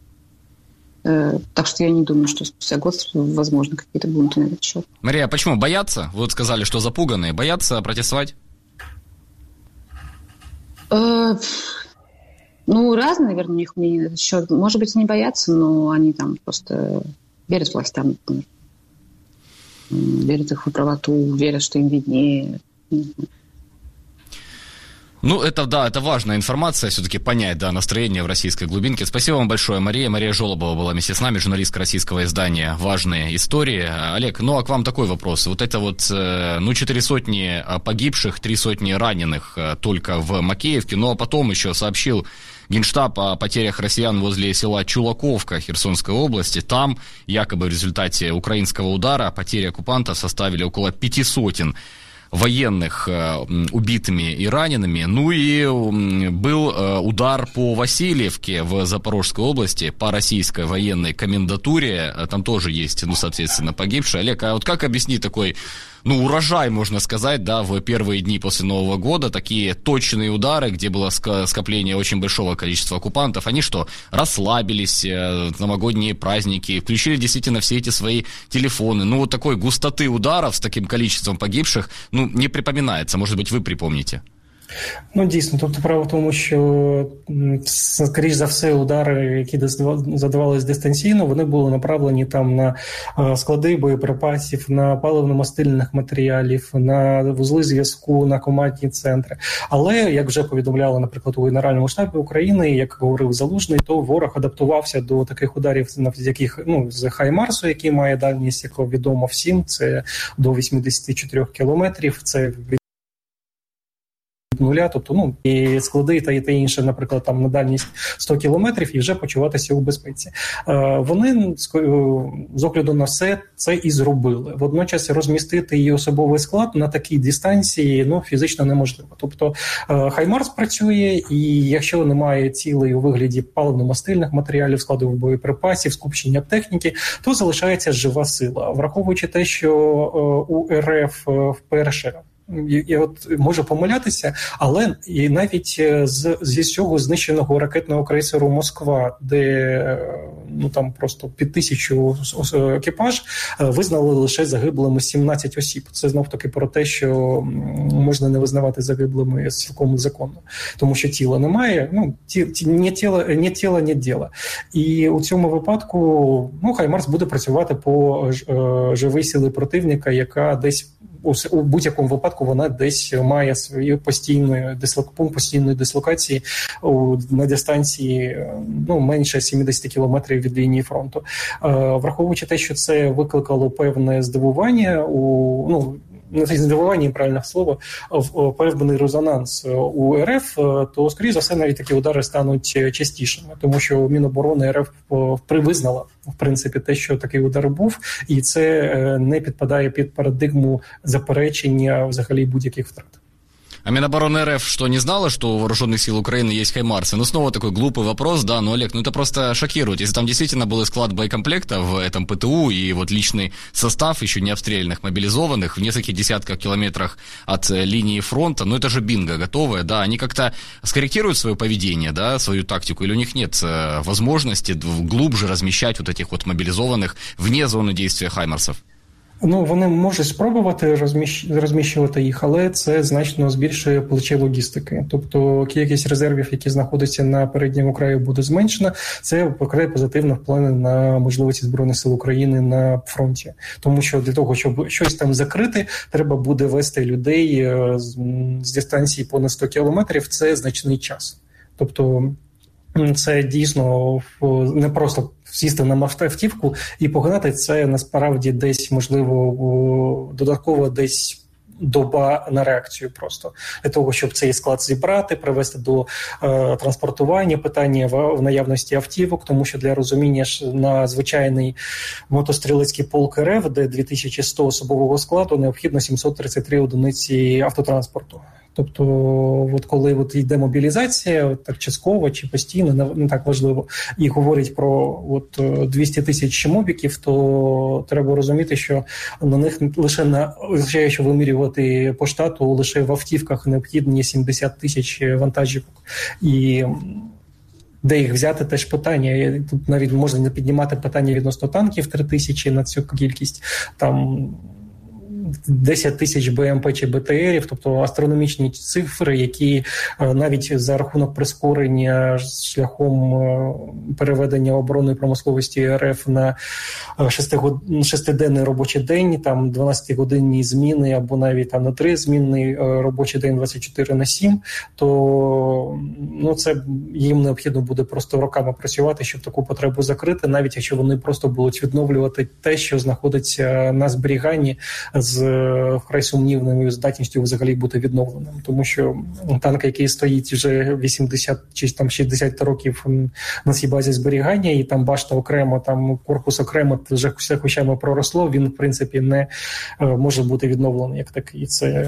Так что я не думаю, что спустя год возможно какие-то бунты на этот счет. Мария, а почему? Боятся? Вы вот сказали, что запуганные. Боятся протестовать? Ну, разные, наверное, у них мнения на этот счет. Может быть, не боятся, но они там просто верят властям, например. Верят их в правоту, верят, что им виднее. Ну, это важная информация, все-таки понять, да, настроение в российской глубинке. Спасибо вам большое, Мария. Мария Жолобова была вместе с нами, журналистка российского издания «Важные истории». Олег, а к вам такой вопрос. Вот это 400 погибших, 300 раненых только в Макеевке, а потом еще сообщил Генштаб о потерях россиян возле села Чулаковка Херсонской области. Там якобы в результате украинского удара потери оккупантов составили около 500 военных убитыми и ранеными. Ну и был удар по Васильевке в Запорожской области, по российской военной комендатуре. Там тоже есть, соответственно, погибшие. Олег, а вот как объяснить такой, урожай, можно сказать, да, в первые дни после Нового года, такие точные удары, где было скопление очень большого количества оккупантов, они что, расслабились, новогодние праздники, включили действительно все эти свои телефоны. Вот такой густоты ударов с таким количеством погибших, не припоминается. Может быть, вы припомните? Ну, дійсно, тобто справа в тому, що, скоріш за все, удари, які задавались дистанційно, вони були направлені там на склади боєприпасів, на паливно-мастильних матеріалів, на вузли зв'язку, на командні центри. Але, як вже повідомляли, наприклад, у Генеральному штабі України, як говорив Залужний, то ворог адаптувався до таких ударів, яких, з Хаймарсу, який має дальність, як відомо всім, це до 84 кілометрів, це нуля, тобто, і склади та інше, наприклад, там на дальність 100 кілометрів і вже почуватися у безпеці. Вони, з огляду на все, це і зробили. Водночас розмістити її особовий склад на такій дистанції, фізично неможливо. Тобто Хаймарс працює, і якщо немає цілей у вигляді паливно-мастильних матеріалів, складів боєприпасів, скупчення техніки, то залишається жива сила. Враховуючи те, що у РФ вперше, я можу помилятися, але і навіть зі всього знищеного ракетного крейсеру «Москва», де там просто під 1000 екіпаж, визнали лише загиблими 17 осіб. Це знов-таки про те, що можна не визнавати загиблими цілком законно, тому що тіла немає, ні тіла, ні діла. І у цьому випадку Хаймарс буде працювати по живій силі противника, яка десь у будь-якому випадку вона десь має свою пункт постійної дислокації на дистанції менше 70 кілометрів від лінії фронту. Враховуючи те, що це викликало певне здивування не здивування, правильне слово, певний резонанс у РФ, то, скоріше за все, навіть такі удари стануть частішими, тому що Міноборони РФ привизнала, в принципі, те, що такий удар був, і це не підпадає під парадигму заперечення взагалі будь-яких втрат. А Минобороны РФ что, не знала, что у вооруженных сил Украины есть Хаймарсы? Снова такой глупый вопрос, да, но, Олег, это просто шокирует. Если там действительно был склад боекомплекта в этом ПТУ и личный состав еще не обстрелянных, мобилизованных в нескольких десятках километрах от линии фронта, это же бинго готовое, да, они как-то скорректируют свое поведение, да, свою тактику, или у них нет возможности глубже размещать этих мобилизованных вне зоны действия Хаймарсов? Вони можуть спробувати розміщувати їх, але це значно збільшує плече логістики. Тобто кількість резервів, які знаходяться на передньому краї, буде зменшена. Це вкрай позитивно вплине на можливості Збройних сил України на фронті. Тому що для того, щоб щось там закрити, треба буде вести людей з дистанції понад 100 кілометрів. Це значний час. Тобто це дійсно не просто сісти на автівку і погнати, це насправді десь, можливо, додатково десь доба на реакцію просто. Для того, щоб цей склад зібрати, привести до транспортування, питання в наявності автівок, тому що для розуміння на звичайний мотострілецький полк РФ, де 2100 особового складу, необхідно 733 одиниці автотранспорту. Тобто, коли йде мобілізація, так частково чи постійно, не так важливо, і говорять про 200 тисяч мобіків, то треба розуміти, що на них лише якщо вимірювати по штату, лише в автівках необхідні 70 тисяч вантажівок. І де їх взяти, теж питання. Тут навіть можна не піднімати питання відносно танків 3000 на цю кількість, там 10 тисяч БМП чи БТРів, тобто астрономічні цифри, які навіть за рахунок прискорення шляхом переведення оборонної промисловості РФ на 6-денний робочий день, там 12-годинні зміни або навіть там на 3-змінний робочий день 24/7, то це їм необхідно буде просто роками працювати, щоб таку потребу закрити, навіть якщо вони просто будуть відновлювати те, що знаходиться на зберіганні з вкрай сумнівною здатністю взагалі бути відновленим. Тому що танк, який стоїть вже 80 чи там 60 років на цій базі зберігання, і там башта окремо, там корпус окремо, вже все хоча б проросло, він, в принципі, не може бути відновлений як такий.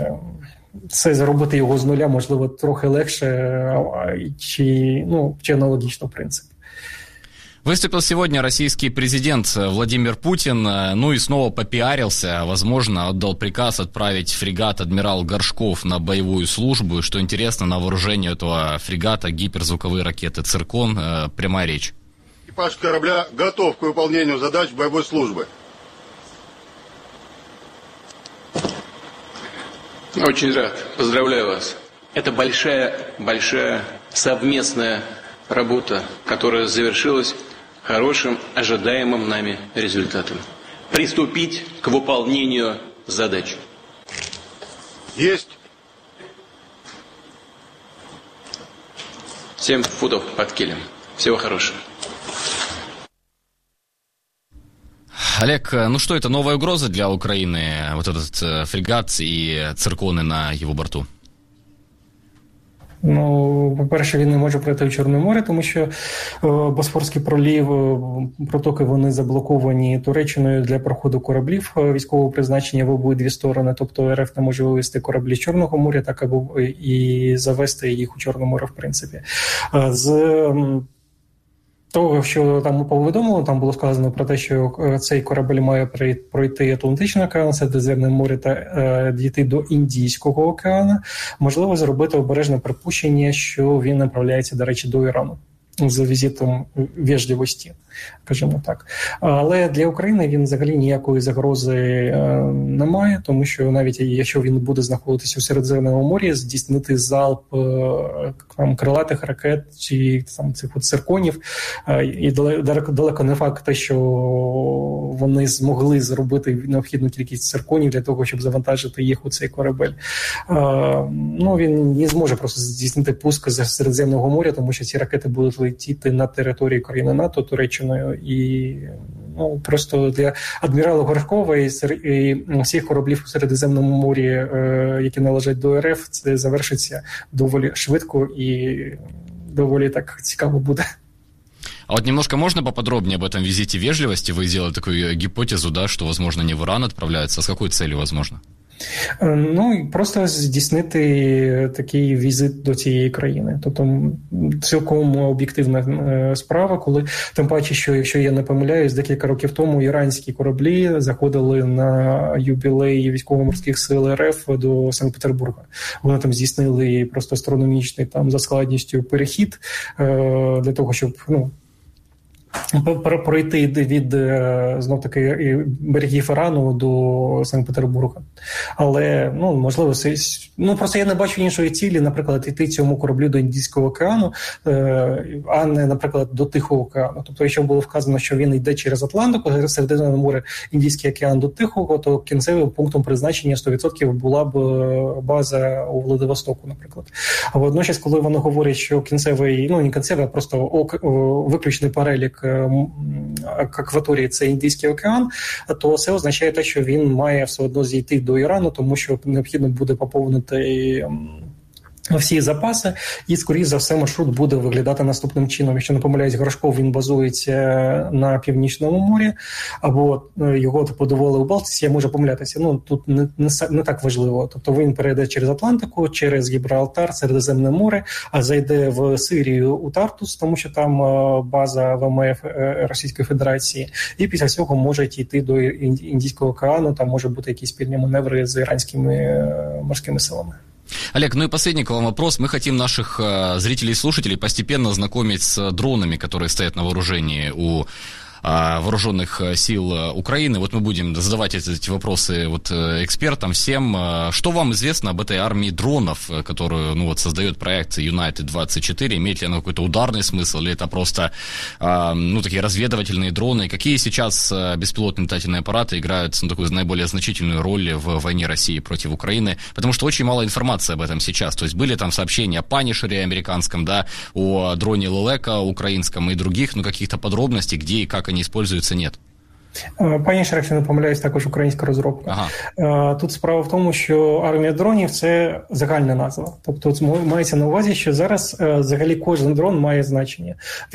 Це зробити його з нуля, можливо, трохи легше, чи аналогічно, в принципі. Выступил сегодня российский президент Владимир Путин, и снова попиарился, возможно, отдал приказ отправить фрегат «Адмирал Горшков» на боевую службу. И, что интересно, на вооружение этого фрегата гиперзвуковые ракеты «Циркон». Прямая речь. Экипаж корабля готов к выполнению задач боевой службы. Очень рад. Поздравляю вас. Это большая совместная работа, которая завершилась хорошим, ожидаемым нами результатом. Приступить к выполнению задач. Есть. 7 футов под килем. Всего хорошего. Олег, ну что, это новая угроза для Украины, вот этот фрегат и циркони на його борту? Ну, по-перше, він не може пройти в Чорне море, тому що Босфорський пролів, протоки вони заблоковані Туреччиною для проходу кораблів військового призначення в обидві сторони. Тобто РФ не може вивести кораблі з Чорного моря, так або і завести їх у Чорне море, в принципі. З того, що там повідомило, там було сказано про те, що цей корабель має пройти Атлантичний океан, Середземне море та дійти до Індійського океану. Можливо, зробити обережне припущення, що він направляється, до речі, до Ірану з візитом вежливості, скажімо так. Але для України він взагалі ніякої загрози не має, тому що навіть якщо він буде знаходитися у Середземному морі, здійснити залп там, крилатих ракет чи там, цих от цирконів, і далеко не факт, що вони змогли зробити необхідну кількість цирконів для того, щоб завантажити їх у цей корабель. Ну, він не зможе просто здійснити пуск з Середземного моря, тому що ці ракети будуть летіти на території країни НАТО, Туреччиною, і ну, просто для адмірала Горшкова і всіх кораблів у Середземному морі, які належать до РФ, це завершиться доволі швидко і доволі так цікаво буде. А вот немножко можно поподробнее об этом визите вежливости? Вы сделали такую гипотезу, да, что, возможно, не в Иран отправляются. С какой целью, возможно? Ну, просто здійснити такий візит до цієї країни. Тобто цілком об'єктивна справа, коли, тим паче, що, якщо я не помиляюсь, декілька років тому іранські кораблі заходили на юбілей військово-морських сил РФ до Санкт-Петербурга. Вони там здійснили просто астрономічний там за складністю перехід для того, щоб, ну, пройти від, знов-таки, берегів Ірану до Санкт-Петербурга. Але, ну, можливо, ну, просто я не бачу іншої цілі, наприклад, йти цьому кораблю до Індійського океану, а не, наприклад, до Тихого океану. Тобто, якщо було вказано, що він йде через Атлантику, Середземне море, Індійський океан до Тихого, то кінцевим пунктом призначення 100% була б база у Владивостоку, наприклад. А водночас, коли вони говорять, що кінцевий, ну, не кінцевий, а просто виключний перелік акваторії – це Індійський океан, то це означає те, що він має все одно зійти до Ірану, тому що необхідно буде поповнити всі запаси, і, скоріше за все, маршрут буде виглядати наступним чином. Якщо не помиляюсь, Горшков, він базується на Північному морі, або його подавали у Балтиці, я можу помилятися. Ну, тут не так важливо. Тобто він перейде через Атлантику, через Гібралтар, Середземне море, а зайде в Сирію у Тартус, тому що там база ВМФ Російської Федерації, і після цього може йти до Індійського океану, там може бути якісь спільні маневри з іранськими морськими силами. Олег, ну и последний к вам вопрос. Мы хотим наших зрителей и слушателей постепенно знакомить с дронами, которые стоят на вооружении у вооруженных сил Украины. Вот мы будем задавать эти вопросы вот экспертам всем. Что вам известно об этой армии дронов, которую, ну, вот, создает проект United-24? Имеет ли она какой-то ударный смысл, или это просто, ну, такие разведывательные дроны? Какие сейчас беспилотные летательные аппараты играют, ну, такую наиболее значительную роль в войне России против Украины? Потому что очень мало информации об этом сейчас. То есть были там сообщения о Панишере американском, да, о дроне Лелека украинском и других, но каких-то подробностей, где и как они используются, нет. Панішер, якщо не помиляюсь, також українська розробка. Ага. Тут справа в тому, що армія дронів – це загальна назва. Тобто мається на увазі, що зараз взагалі кожен дрон має значення.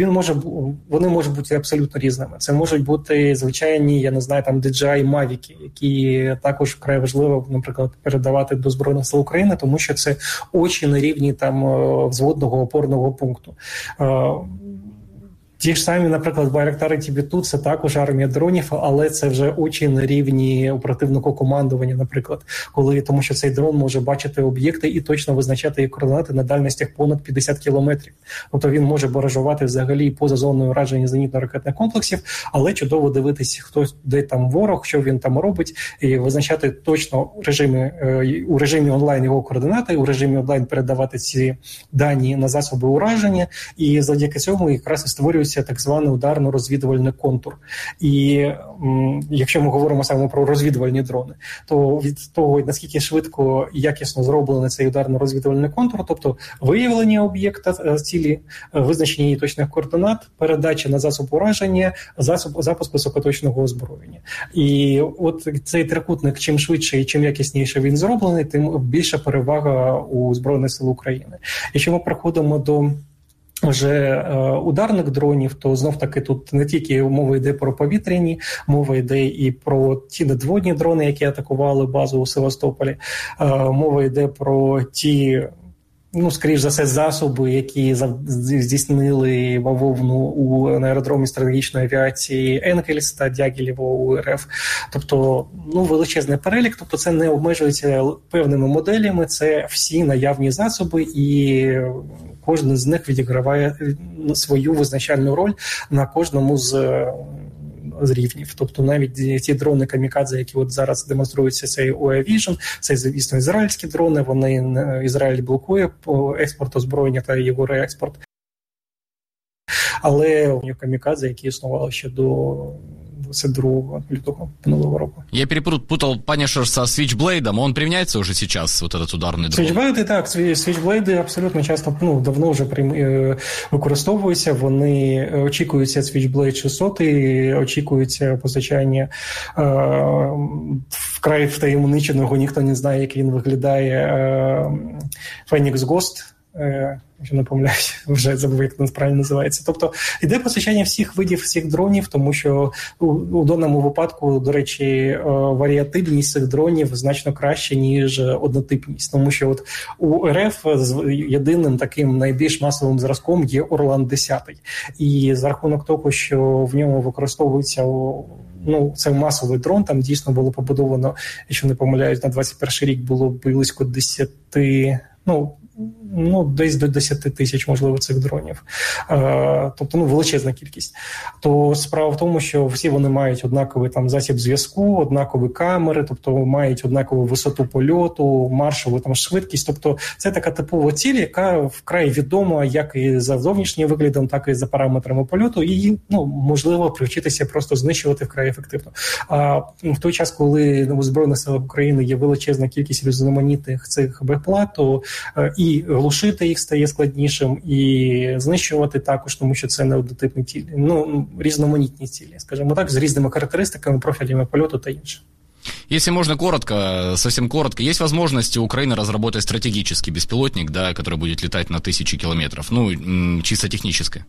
Вони можуть бути абсолютно різними. Це можуть бути звичайні, я не знаю, там DJI Mavic, які також вкрай важливо, наприклад, передавати до Збройних сил України, тому що це очі на рівні там взводного опорного пункту. Ті ж самі, наприклад, Байрактари Тібету – це також армія дронів, але це вже очі на рівні оперативного командування, наприклад, тому що цей дрон може бачити об'єкти і точно визначати їх координати на дальностях понад 50 кілометрів. Тобто він може баражувати взагалі поза зоною ураження зенітно-ракетних комплексів, але чудово дивитися, хто де там ворог, що він там робить, і визначати точно у режимі онлайн його координати, у режимі онлайн передавати ці дані на засоби ураження, і завдяки цьому якраз і створюється так званий ударно-розвідувальний контур. І якщо ми говоримо саме про розвідувальні дрони, то від того, наскільки швидко і якісно зроблений цей ударно-розвідувальний контур, тобто виявлення об'єкта цілі, визначення її точних координат, передача на засоб ураження, запуск високоточного озброєння. І от цей трикутник, чим швидше і чим якісніше він зроблений, тим більша перевага у Збройних сил України. Якщо ми приходимо до вже ударних дронів, то знов-таки тут не тільки мова йде про повітряні, мова йде і про ті надводні дрони, які атакували базу у Севастополі, мова йде про ті, скоріш за все, засоби, які здійснили бавовну на аеродромі стратегічної авіації Енкельс та Дягілєво у РФ. Тобто, величезний перелік, тобто це не обмежується певними моделями, це всі наявні засоби, і кожен з них відіграває свою визначальну роль на кожному з рівнів. Тобто навіть ті дрони камікадзе, які от зараз демонструються, цей OE Vision, це, звісно, ізраїльські дрони, Ізраїль блокує експорт озброєння та його реекспорт. Але камікадзе, які існували ще до 22 лютого минулого року. Я перепутал Punisher со Switchblade, он применяется уже сейчас, вот этот ударный дрон? Switchblade, так, Switchblade абсолютно часто, давно вже використовуються, вони очікуються Switchblade 600, і очікується постачання вкрай втаємниченого, ніхто не знає, як він виглядає, Phoenix Ghost, якщо не помиляюся, вже забув, як він правильно називається. Тобто йде постачання всіх видів, всіх дронів, тому що у даному випадку, до речі, варіативність цих дронів значно краще, ніж однотипність. Тому що от у РФ єдиним таким найбільш масовим зразком є Орлан-10. І за рахунок того, що в ньому використовується це масовий дрон, там дійсно було побудовано, якщо не помиляюсь, на 21 рік було близько 10, десь до 10 тисяч, можливо, цих дронів. Тобто, величезна кількість. То справа в тому, що всі вони мають однаковий засіб зв'язку, однакові камери, тобто мають однакову висоту польоту, маршову швидкість. Тобто, це така типова ціль, яка вкрай відома як і за зовнішнім виглядом, так і за параметрами польоту, і її, можливо, привчитися просто знищувати вкрай ефективно. А в той час, коли у Збройних силах України є величезна кількість різноманітних цих БПЛА, то і глушити їх стає складнішим, і знищувати також, тому що це не однотипні цілі. Різноманітні цілі, скажімо так, з різними характеристиками, профілями польоту та інше. Если можно коротко, совсем коротко, есть возможность у Украины разработать стратегический беспилотник, который будет летать на 1000 километров, чисто техническое?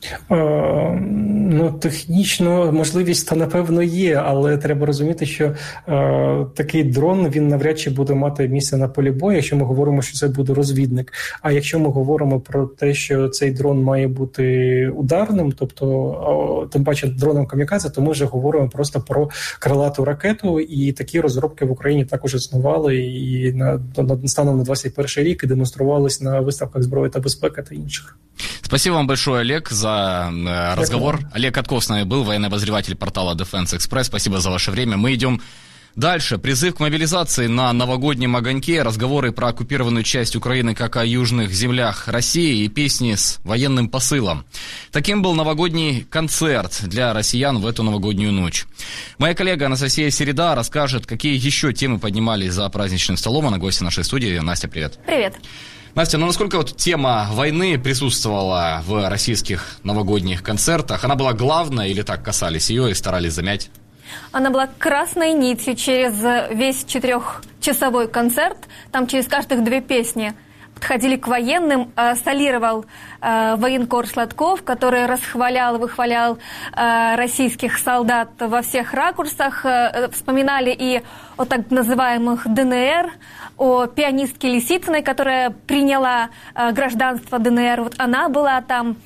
Технічно можливість то, напевно, є, але треба розуміти, що такий дрон, він навряд чи буде мати місце на полі бою, якщо ми говоримо, що це буде розвідник. А якщо ми говоримо про те, що цей дрон має бути ударним, тобто, тим паче дроном камікадзе, то ми вже говоримо просто про крилату ракету, і такі розробки в Україні також існували, і станом на 21 рік і демонструвались на виставках «Зброя та безпека» та інших. Спасибо вам большое, Олег, за разговор. Олег Катков с нами был, военный обозреватель портала Defense Express. Спасибо за ваше время. Мы идем дальше. Призыв к мобилизации на новогоднем огоньке, разговоры про оккупированную часть Украины как о южных землях России и песни с военным посылом. Таким был новогодний концерт для россиян в эту новогоднюю ночь. Моя коллега Анастасия Середа расскажет, какие еще темы поднимались за праздничным столом. Она гостья нашей студии. Настя, привет. Привет. Настя, насколько тема войны присутствовала в российских новогодних концертах? Она была главной или так касались ее и старались замять? Она была красной нитью через весь 4-часовой концерт. Там через каждых 2 песни подходили к военным. Солировал военкор Сладков, который выхвалял российских солдат во всех ракурсах. Вспоминали и о так называемых ДНР, о пианистке Лисицыной, которая приняла гражданство ДНР. Вот она была там.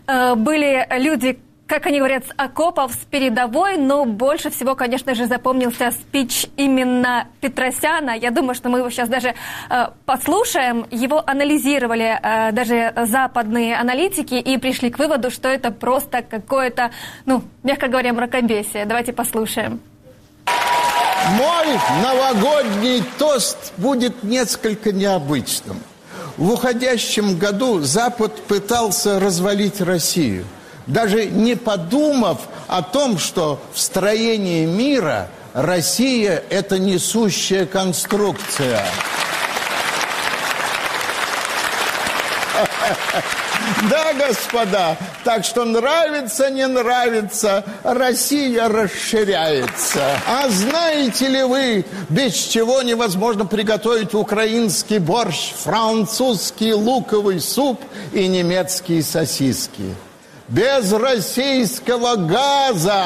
были люди, как они говорят, с окопов, с передовой, но больше всего, конечно же, запомнился спич именно Петросяна. Я думаю, что мы его сейчас даже послушаем. Его анализировали даже западные аналитики и пришли к выводу, что это просто какое-то, мягко говоря, мракобесие. Давайте послушаем. Мой новогодний тост будет несколько необычным. В уходящем году Запад пытался развалить Россию, даже не подумав о том, что в строении мира Россия – это несущая конструкция. Да, господа, так что нравится, не нравится, Россия расширяется. А знаете ли вы, без чего невозможно приготовить украинский борщ, французский луковый суп и немецкие сосиски? Без российского газа.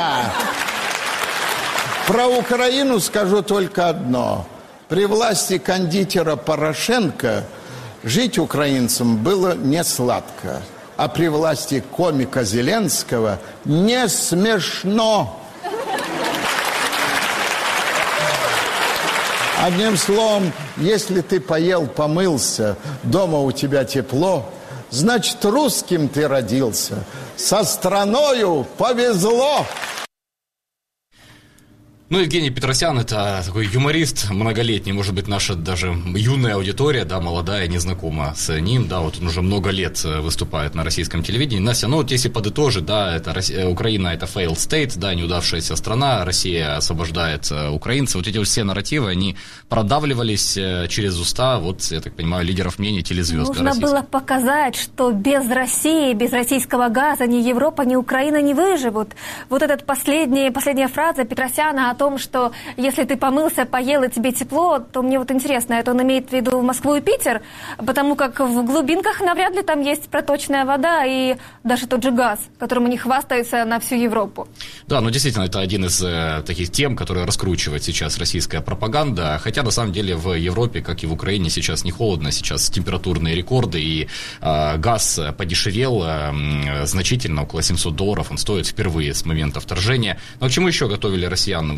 Про Украину скажу только одно. При власти кондитера Порошенко жить украинцам было не сладко, а при власти комика Зеленского не смешно. Одним словом, если ты поел, помылся, дома у тебя тепло, значит, русским ты родился. Со страною повезло. Евгений Петросян – это такой юморист многолетний, может быть, наша даже юная аудитория, да, молодая, не знакома с ним, да, вот он уже много лет выступает на российском телевидении. Настя, вот если подытожить, да, Украина – это failed state, да, неудавшаяся страна, Россия освобождает украинцев, вот эти все нарративы, они продавливались через уста, вот, я так понимаю, лидеров мнений, телезвезд. Нужно было показать, что без России, без российского газа ни Европа, ни Украина не выживут. Вот эта последняя фраза Петросяна о том, что если ты помылся, поел и тебе тепло, то мне вот интересно, это он имеет в виду Москву и Питер, потому как в глубинках навряд ли там есть проточная вода и даже тот же газ, которым они хвастаются на всю Европу. Да, действительно, это один из таких тем, которые раскручивает сейчас российская пропаганда, хотя на самом деле в Европе, как и в Украине, сейчас не холодно, сейчас температурные рекорды, и газ подешевел значительно, около $700 он стоит впервые с момента вторжения. Но к чему еще готовили россиян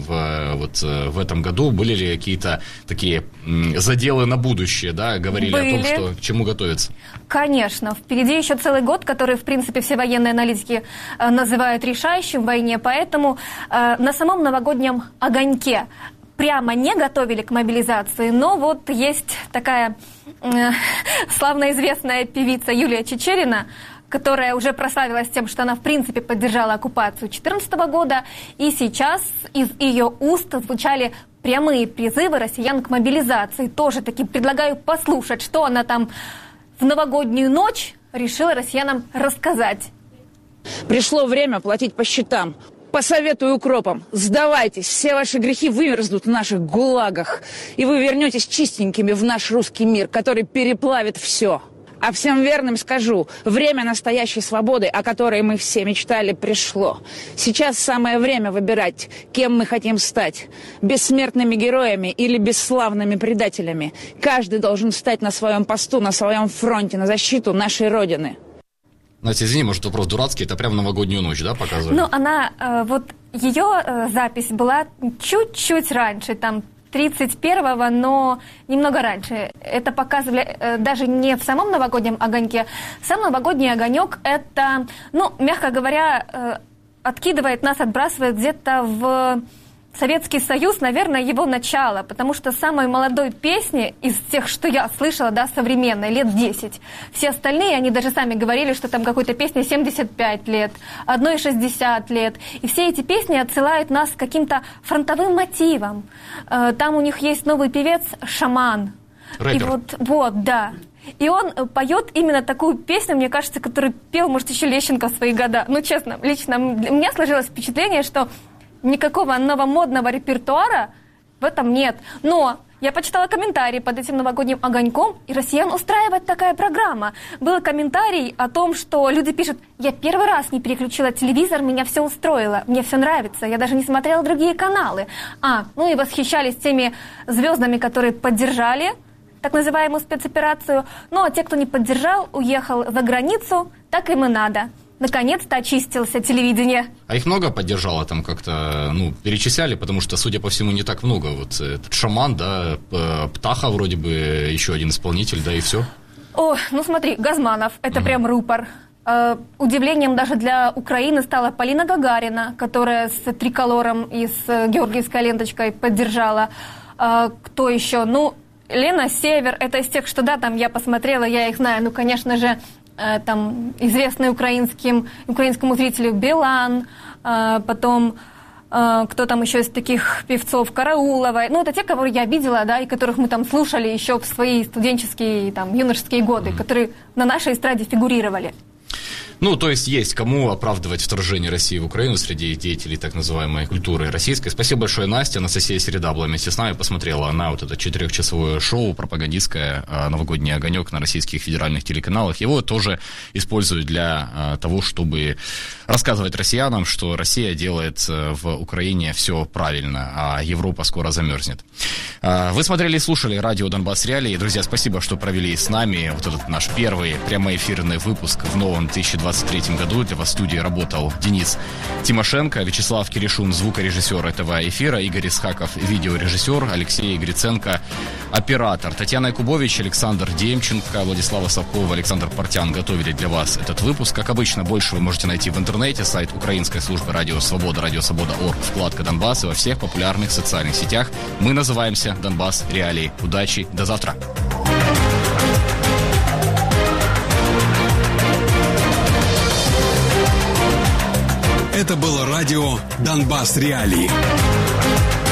в этом году? Были ли какие-то такие заделы на будущее, да, говорили о том, что к чему готовиться? Конечно. Впереди еще целый год, который, в принципе, все военные аналитики называют решающим в войне, поэтому на самом новогоднем огоньке прямо не готовили к мобилизации, но вот есть такая славно известная певица Юлия Чичерина, которая уже прославилась тем, что она, в принципе, поддержала оккупацию 2014 года, и сейчас из ее уст звучали прямые призывы россиян к мобилизации. Тоже таки предлагаю послушать, что она там в новогоднюю ночь решила россиянам рассказать. Пришло время платить по счетам. Посоветую укропам, сдавайтесь, все ваши грехи вымерзнут в наших гулагах, и вы вернетесь чистенькими в наш русский мир, который переплавит все. А всем верным скажу, время настоящей свободы, о которой мы все мечтали, пришло. Сейчас самое время выбирать, кем мы хотим стать. Бессмертными героями или бесславными предателями. Каждый должен встать на своем посту, на своем фронте, на защиту нашей Родины. Настя, извини, может, вопрос дурацкий, это прям новогоднюю ночь, да, показывали? Она, вот ее запись была чуть-чуть раньше, там, 31-го, но немного раньше. Это показывали даже не в самом новогоднем огоньке. Сам новогодний огонек — это, мягко говоря, откидывает нас, отбрасывает где-то в Советский Союз, наверное, его начало, потому что самой молодой песни из тех, что я слышала, да, современной, лет 10. Все остальные, они даже сами говорили, что там какой-то песне 75 лет, одной 60 лет. И все эти песни отсылают нас к каким-то фронтовым мотивам. Там у них есть новый певец «Шаман». Рэпер. И вот, да. И он поет именно такую песню, мне кажется, которую пел, может, еще Лещенко в свои года. Честно, лично у меня сложилось впечатление, что никакого новомодного репертуара в этом нет. Но я почитала комментарии под этим новогодним огоньком, и россиян устраивает такая программа. Был комментарий о том, что люди пишут: я первый раз не переключила телевизор, меня все устроило, мне все нравится, я даже не смотрела другие каналы. И восхищались теми звездами, которые поддержали так называемую спецоперацию. А те, кто не поддержал, уехал за границу, так им и надо. наконец-то очистился телевидение. А их много поддержало там как-то, перечисляли, потому что, судя по всему, не так много. Вот этот Шаман, да, Птаха вроде бы, еще один исполнитель, да, и все. О, смотри, Газманов, это прям рупор. Удивлением даже для Украины стала Полина Гагарина, которая с триколором и с георгиевской ленточкой поддержала. Кто еще? Лена Север, это из тех, что, да, там я посмотрела, я их знаю. Конечно же, там известный украинскому зрителю Билан, потом кто там еще из таких певцов, Караулова. Это те, кого я видела, да, и которых мы там слушали еще в свои студенческие, там, юношеские годы, которые на нашей эстраде фигурировали. То есть кому оправдывать вторжение России в Украину среди деятелей так называемой культуры российской. Спасибо большое, Настя. Анастасия Середа была вместе с нами, посмотрела на вот это 4-часовое шоу пропагандистское «Новогодний огонек» на российских федеральных телеканалах. Его тоже используют для того, чтобы рассказывать россиянам, что Россия делает в Украине все правильно, а Европа скоро замерзнет. Вы смотрели и слушали радио «Донбасс Реалии». Друзья, спасибо, что провели с нами вот этот наш первый прямоэфирный выпуск в новом 2023 году. Для вас в студии работал Денис Тимошенко, Вячеслав Киришун, звукорежиссер этого эфира, Игорь Исхаков, видеорежиссер, Алексей Гриценко, оператор, Татьяна Якубович, Александр Демченко, Владислава Савкова, Александр Портян готовили для вас этот выпуск. Как обычно, больше вы можете найти в интернете, сайт украинской службы Радио Свобода, радиосвобода.орг, вкладка «Донбасс» и во всех популярных социальных сетях. Мы называемся «Донбасс Реалии». Удачи, до завтра. Это было радио «Донбасс Реалии».